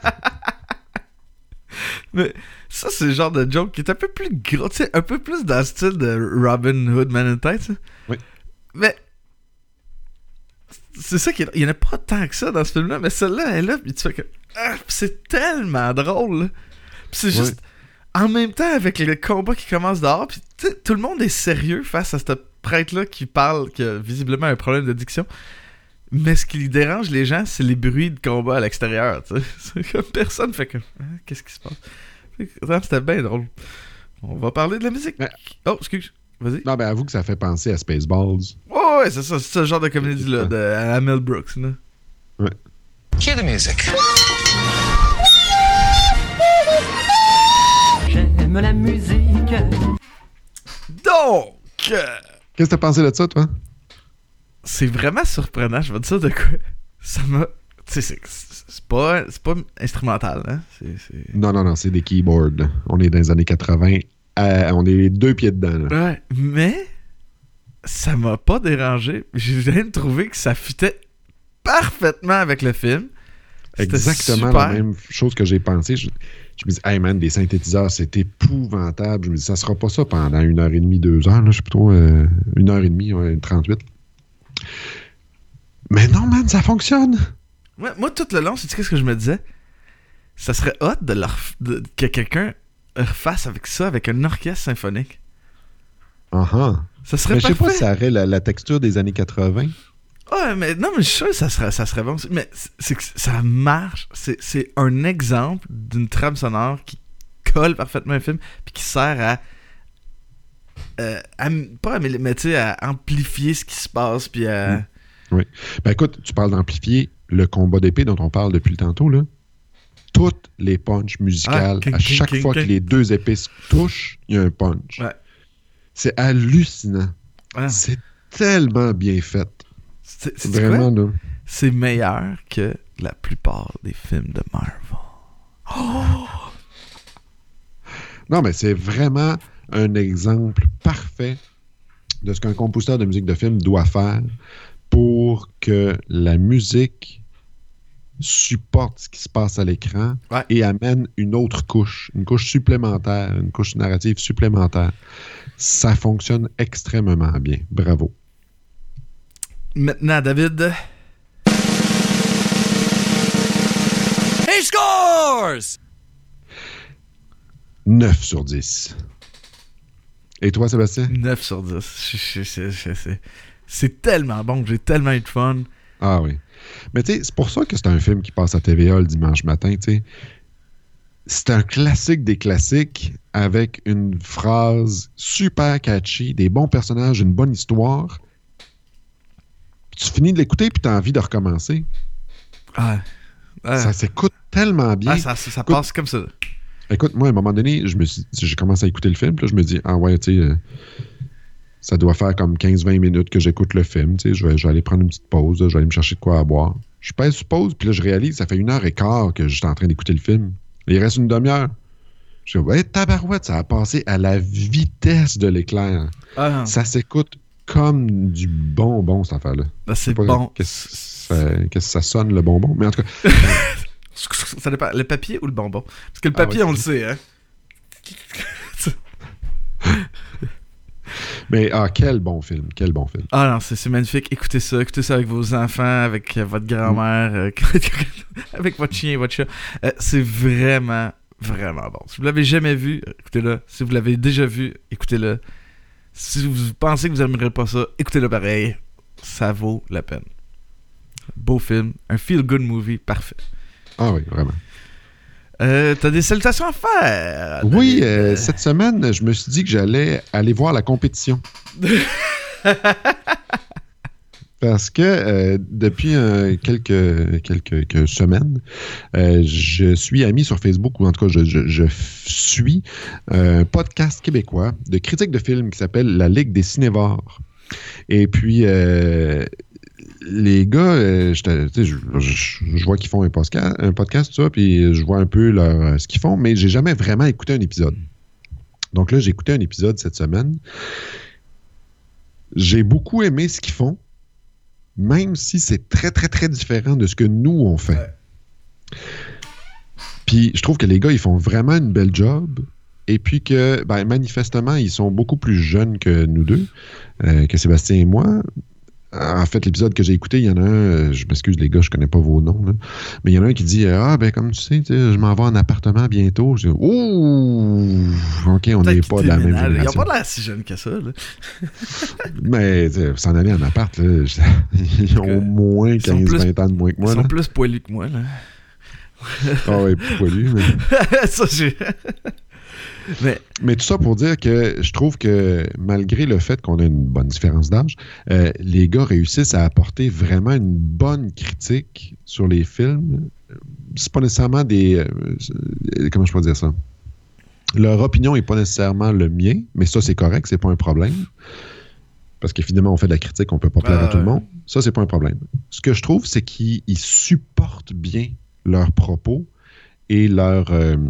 Mais ça, c'est le genre de joke qui est un peu plus gros, tu sais, un peu plus dans le style de Robin Hood Man in Tights. Oui. Mais c'est ça qu'il y en a pas tant que ça dans ce film-là, mais celle-là, elle est là, puis tu fais que... Ah, c'est tellement drôle, là. Puis c'est juste... En même temps, avec le combat qui commence dehors, puis tout le monde est sérieux face à ce prêtre-là qui parle, qui a visiblement un problème d'addiction. Mais ce qui dérange les gens, c'est les bruits de combat à l'extérieur. C'est comme personne fait comme... qu'est-ce qui se passe? C'était bien drôle. On va parler de la musique. Mais... Oh, excuse. Vas-y. Non, ben avoue que ça fait penser à Spaceballs. Oh, ouais, c'est ça. C'est ce genre de comédie-là, à Mel Brooks. Là. Ouais. Hear the music. J'aime la musique. Donc... Qu'est-ce que t'as pensé de ça, toi? C'est vraiment surprenant, je vais te dire de quoi. Ça m'a... Tu sais, c'est pas instrumental, hein? Non, c'est des keyboards. Là. On est dans les années 80. On est les deux pieds dedans. Là. Ouais, mais ça m'a pas dérangé. J'ai viens de trouver que ça fitait parfaitement avec le film. C'était exactement super. La même chose que j'ai pensé. Je me dis, hey man, des synthétiseurs, c'est épouvantable. Je me dis, ça sera pas ça pendant 1h30, 2 heures. Là, je sais plutôt 1h30, 38. Mais non, man, ça fonctionne. Ouais, moi, tout le long, c'est qu'est-ce que je me disais? Ça serait hot que quelqu'un refasse avec ça, avec un orchestre symphonique. Uh-huh. Ça serait mais je sais parfait. pas si ça aurait la texture des années 80. Ouais, mais non, mais je suis sûr que ça serait bon. Mais c'est que ça marche. C'est un exemple d'une trame sonore qui colle parfaitement à un film puis qui sert à amplifier ce qui se passe puis à... Oui. Ben écoute, tu parles d'amplifier le combat d'épée dont on parle depuis le tantôt, là. Toutes les punches musicales, à chaque fois que les deux épées se touchent, il y a un punch. Ouais. C'est hallucinant. Ouais. C'est tellement bien fait. C'est vraiment, là. C'est meilleur que la plupart des films de Marvel. Oh! Non, mais c'est vraiment un exemple parfait de ce qu'un compositeur de musique de film doit faire pour que la musique supporte ce qui se passe à l'écran et amène une autre couche, une couche supplémentaire, une couche narrative supplémentaire. Ça fonctionne extrêmement bien. Bravo. Maintenant, David. He scores! 9 sur 10. Et toi, Sébastien? 9 sur 10. C'est tellement bon que j'ai tellement eu de fun. Ah oui. Mais tu sais, c'est pour ça que c'est un film qui passe à TVA le dimanche matin, tu sais. C'est un classique des classiques avec une phrase super catchy, des bons personnages, une bonne histoire. Puis tu finis de l'écouter puis tu as envie de recommencer. Ça s'écoute tellement bien. Ça passe comme ça. Écoute, moi, à un moment donné, j'ai commencé à écouter le film, puis là, je me dis, ah ouais, tu sais, ça doit faire comme 15-20 minutes que j'écoute le film, tu sais, je vais aller prendre une petite pause, là, je vais aller me chercher de quoi à boire. Je pèse sur pause, puis là, je réalise, ça fait 1h15 que je suis en train d'écouter le film. Il reste une demi-heure. Je dis, ouais, tabarouette, ça a passé à la vitesse de l'éclair. Ça s'écoute comme du bonbon, cette affaire-là. C'est bon. Qu'est-ce que ça sonne, le bonbon? Mais en tout cas... Ça dépend. Le papier ou le bonbon? Parce que le papier, on le sait, hein? Mais quel bon film. Ah non, c'est magnifique. Écoutez ça avec vos enfants, avec votre grand-mère, avec votre chien et votre chat. C'est vraiment, vraiment bon. Si vous l'avez jamais vu, écoutez-le. Si vous l'avez déjà vu, écoutez-le. Si vous pensez que vous n'aimerez pas ça, écoutez-le pareil. Ça vaut la peine. Beau film, un feel-good movie parfait. Ah oui, vraiment. T'as des salutations à faire. Oui, cette semaine, je me suis dit que j'allais aller voir la compétition. Parce que depuis quelques semaines, je suis ami sur Facebook, ou en tout cas, je suis un podcast québécois de critique de films qui s'appelle La Ligue des Cinévores. Et puis, les gars, je vois qu'ils font un podcast, tout ça, puis je vois un peu ce qu'ils font, mais j'ai jamais vraiment écouté un épisode. Donc là, j'ai écouté un épisode cette semaine. J'ai beaucoup aimé ce qu'ils font, même si c'est très, très, très différent de ce que nous, on fait. Ouais. Puis je trouve que les gars, ils font vraiment une belle job. Et puis que, manifestement, ils sont beaucoup plus jeunes que nous deux, que Sébastien et moi. En fait, l'épisode que j'ai écouté, il y en a un, je m'excuse les gars, je connais pas vos noms, là, mais il y en a un qui dit comme tu sais, je m'en vais en appartement bientôt. Je dis ouh, ok, on n'est pas de la même génération. Ils n'ont pas l'air si jeunes que ça, là. Mais s'en aller en appart, là, ils ont au moins 15-20 ans de moins que moi. Ils sont plus poilus que moi, là. Ah ouais, plus poilus, mais... ça, j'ai... Mais tout ça pour dire que je trouve que malgré le fait qu'on a une bonne différence d'âge, les gars réussissent à apporter vraiment une bonne critique sur les films. C'est pas nécessairement des... comment je peux dire ça? Leur opinion n'est pas nécessairement le mien, mais ça, c'est correct, c'est pas un problème. Parce qu'évidemment, on fait de la critique, on peut pas plaire à tout le monde. Ça, c'est pas un problème. Ce que je trouve, c'est qu'ils supportent bien leurs propos et leur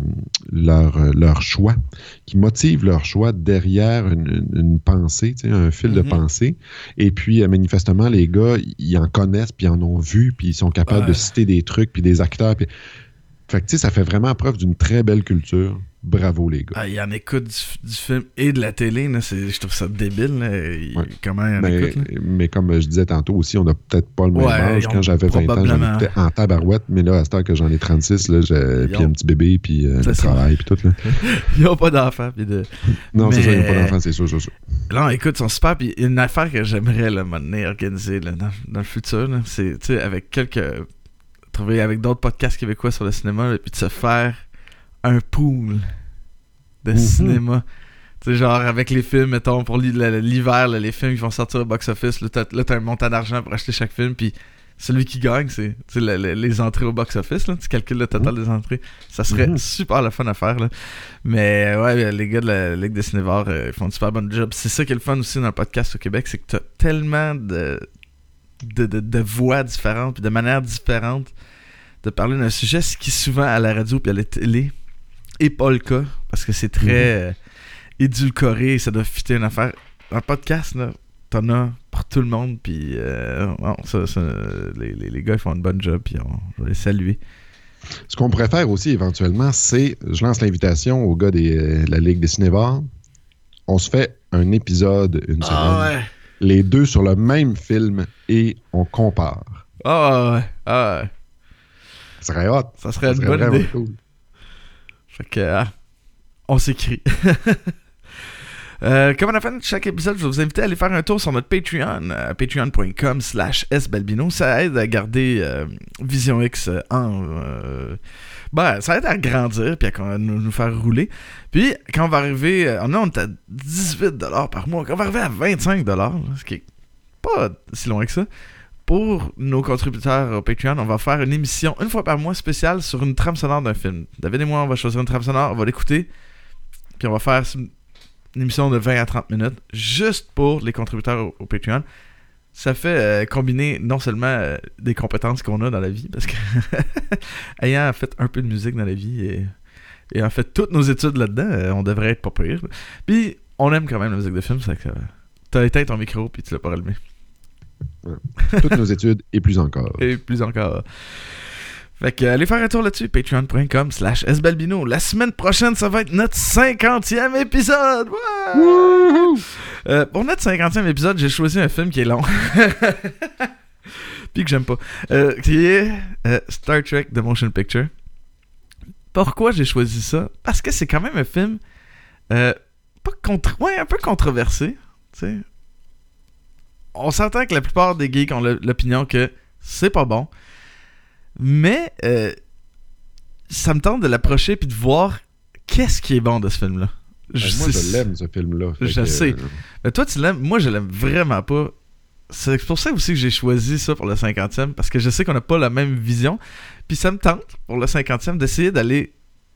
choix, qui motivent leur choix derrière une pensée, un fil de pensée. Et puis, manifestement, les gars, ils en connaissent, puis ils en ont vu, puis ils sont capables de citer des trucs, puis des acteurs. Puis... Fait que, ça fait vraiment preuve d'une très belle culture. Bravo, les gars. Ils en écoutent du film et de la télé. Là, je trouve ça débile. Là. Comment ils en écoutent? Là? Mais comme je disais tantôt aussi, on n'a peut-être pas le même âge. Quand j'avais 20 ans, j'en écoutais en tabarouette. Mais là, à cette heure que j'en ai 36, là, puis un petit bébé, puis le travail, puis tout. Là. Ils n'ont pas d'enfants. Non, c'est ça, ils n'ont pas d'enfants, c'est sûr. Non, écoute, ils sont super. Puis une affaire que j'aimerais là, organiser là, dans le futur, là, c'est avec trouver avec d'autres podcasts québécois sur le cinéma, là, puis de se faire un pool de cinéma. Tu sais, genre avec les films, mettons, pour l'hiver, là, les films qui vont sortir au box-office, là, t'as un montant d'argent pour acheter chaque film, puis celui qui gagne, c'est les entrées au box-office, là, tu calcules le total des entrées. Ça serait super le fun à faire, là. Mais ouais, les gars de la Ligue des Cinévores, ils font un super bon job. C'est ça qui est le fun aussi dans le podcast au Québec, c'est que t'as tellement de voix différentes, puis de manières différentes de parler d'un sujet, ce qui souvent à la radio puis à la télé est pas le cas, parce que c'est très édulcoré, ça doit fitter une affaire. Un podcast, là, t'en as pour tout le monde, puis les gars ils font un bon job, puis je vais les saluer. Ce qu'on pourrait faire aussi éventuellement, c'est, je lance l'invitation aux gars de la Ligue des Cinévores, on se fait un épisode une semaine, les deux sur le même film, et on compare. Ouais. Ça serait hot. Ça serait une bonne idée. Cool. Fait que, on s'écrit. Comme on a fait chaque épisode, je vais vous inviter à aller faire un tour sur notre Patreon, patreon.com/sbalbino. Ça aide à garder Vision X ça aide à grandir puis à nous faire rouler. Puis, quand on va arriver, on est à 18$ par mois. Quand on va arriver à 25$, ce qui est pas si loin que ça, pour nos contributeurs au Patreon, on va faire une émission une fois par mois spéciale sur une trame sonore d'un film. David et moi, on va choisir une trame sonore, on va l'écouter, puis on va faire une émission de 20 à 30 minutes juste pour les contributeurs au Patreon. Ça fait combiner non seulement des compétences qu'on a dans la vie, parce que ayant fait un peu de musique dans la vie et en fait toutes nos études là-dedans, on devrait être pas pire. Puis on aime quand même la musique de film, c'est que t'as éteint ton micro puis tu l'as pas rallumé. Ouais. Toutes nos études et plus encore. Et plus encore. Fait que allez faire un tour là-dessus, patreon.com/sbalbino. La semaine prochaine, ça va être notre 50e épisode. Ouais! Pour notre 50e épisode, j'ai choisi un film qui est long. Puis que j'aime pas. Qui est Star Trek The Motion Picture. Pourquoi j'ai choisi ça? Parce que c'est quand même un film un peu controversé. T'sais. On s'entend que la plupart des geeks ont l'opinion que c'est pas bon. Mais ça me tente de l'approcher puis de voir qu'est-ce qui est bon de ce film-là. Moi, je l'aime, ce film-là. Je sais. Mais toi, tu l'aimes. Moi, je l'aime vraiment pas. C'est pour ça aussi que j'ai choisi ça pour le 50e, parce que je sais qu'on n'a pas la même vision. Puis ça me tente, pour le 50e, d'essayer d'aller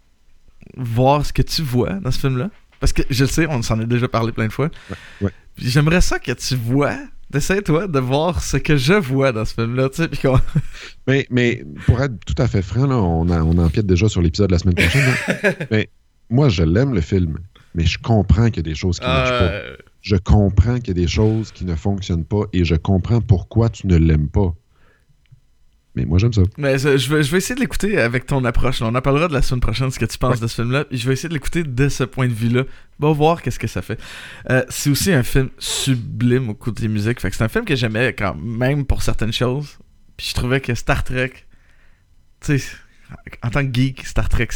voir ce que tu vois dans ce film-là. Parce que je le sais, on s'en est déjà parlé plein de fois. Ouais. Puis j'aimerais ça que tu vois, d'essayer toi de voir ce que je vois dans ce film-là. Tu sais, puis mais pour être tout à fait franc, là, on empiète déjà sur l'épisode de la semaine prochaine. Mais moi, je l'aime, le film. Mais je comprends qu'il y a des choses qui ne marchent pas. Je comprends qu'il y a des choses qui ne fonctionnent pas et je comprends pourquoi tu ne l'aimes pas. Mais moi, j'aime ça. Mais je vais essayer de l'écouter avec ton approche. On en parlera de la semaine prochaine, ce que tu penses de ce film-là. Et je vais essayer de l'écouter de ce point de vue-là. On va voir qu'est-ce que ça fait. C'est aussi un film sublime au côté musique. Fait que c'est un film que j'aimais quand même pour certaines choses. Puis je trouvais que Star Trek, tu sais, en tant que geek, Star Trek,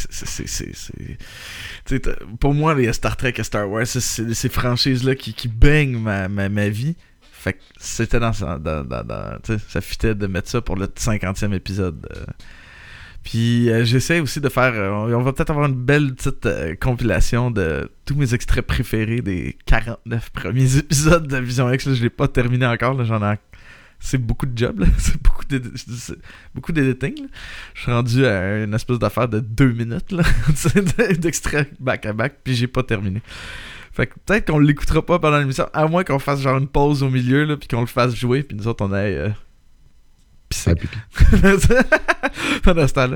c'est pour moi, les Star Trek et Star Wars, c'est ces franchises-là qui baignent ma vie. Fait que c'était ça fitait de mettre ça pour le 50e épisode. Puis j'essaie aussi de faire... on va peut-être avoir une belle petite compilation de tous mes extraits préférés des 49 premiers épisodes de Vision X. Là, je l'ai pas terminé encore. Là, j'en ai... C'est beaucoup de job, là. C'est beaucoup d'éditing. Là. Je suis rendu à une espèce d'affaire de 2 minutes là, d'extrait back-à-back, puis j'ai pas terminé. Fait que peut-être qu'on l'écoutera pas pendant l'émission, à moins qu'on fasse genre une pause au milieu, là, puis qu'on le fasse jouer, puis nous autres, on aille pisser. Pendant ce temps-là.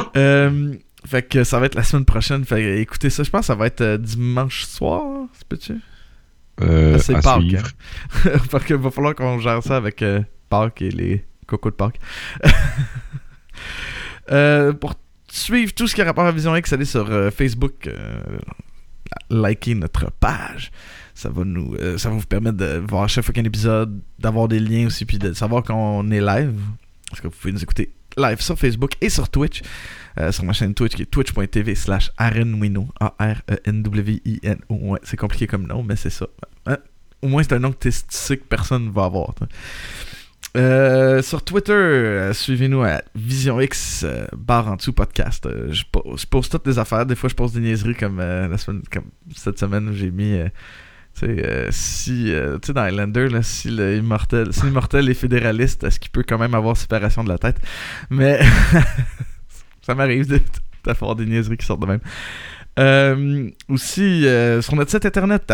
Fait que ça va être la semaine prochaine. Fait que écoutez ça, je pense que ça va être dimanche soir, c'est peux-tu? C'est Pâques. Hein? Parce qu'il va falloir qu'on gère ça avec Pâques et les cocos de Pâques. Pour suivre tout ce qui a rapport à Vision X, allez sur Facebook, liker notre page. Ça va vous permettre de voir chaque fois qu'il y a un épisode, d'avoir des liens aussi, puis de savoir qu'on est live. Parce que vous pouvez nous écouter live sur Facebook et sur Twitch. Sur ma chaîne Twitch qui est twitch.tv/arenwino. A-R-E-N-W-I-N-O. Ouais, c'est compliqué comme nom, mais c'est ça. Hein? Au moins, c'est un nom que tu sais que personne ne va avoir. Sur Twitter, suivez-nous à VisionX /en-dessous podcast. Je poste toutes des affaires. Des fois, je poste des niaiseries comme cette semaine où j'ai mis... tu sais, dans Highlander, là, si l'immortel est fédéraliste, est-ce qu'il peut quand même avoir séparation de la tête? Mais ça m'arrive d'avoir des niaiseries qui sortent de même. Aussi, sur notre site internet à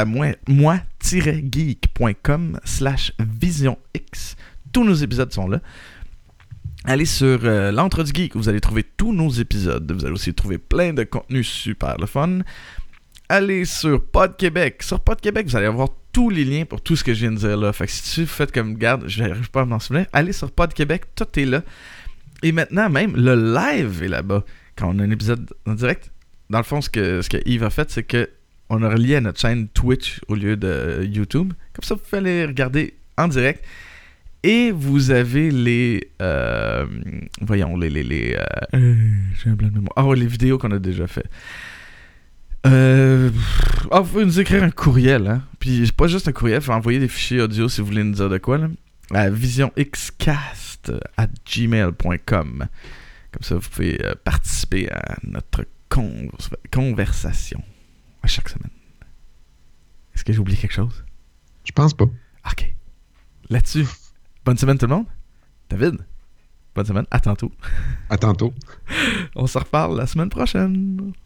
moi-geek.com/visionx, tous nos épisodes sont là. Allez sur l'Entre du Geek, vous allez trouver tous nos épisodes. Vous allez aussi trouver plein de contenus super le fun. Allez sur Pod Québec. Sur Pod Québec, vous allez avoir tous les liens pour tout ce que je viens de dire là. Fait que si vous faites comme garde, je n'arrive pas à m'en souvenir, allez sur Pod Québec, tout est là. Et maintenant, même, le live est là-bas. Quand on a un épisode en direct, dans le fond, ce que Yves a fait, c'est qu'on a relié à notre chaîne Twitch au lieu de YouTube. Comme ça, vous pouvez aller regarder en direct. Et vous avez les... voyons, j'ai un blanc de mémoire. Ah, les vidéos qu'on a déjà fait. Vous pouvez nous écrire un courriel, hein. Puis pas juste un courriel, il faut envoyer des fichiers audio si vous voulez nous dire de quoi, là. À visionxcast@gmail.com. Comme ça, vous pouvez participer à notre conversation à chaque semaine. Est-ce que j'ai oublié quelque chose? Je pense pas. OK. Là-dessus, bonne semaine tout le monde. David, bonne semaine. À tantôt. À tantôt. On se reparle la semaine prochaine.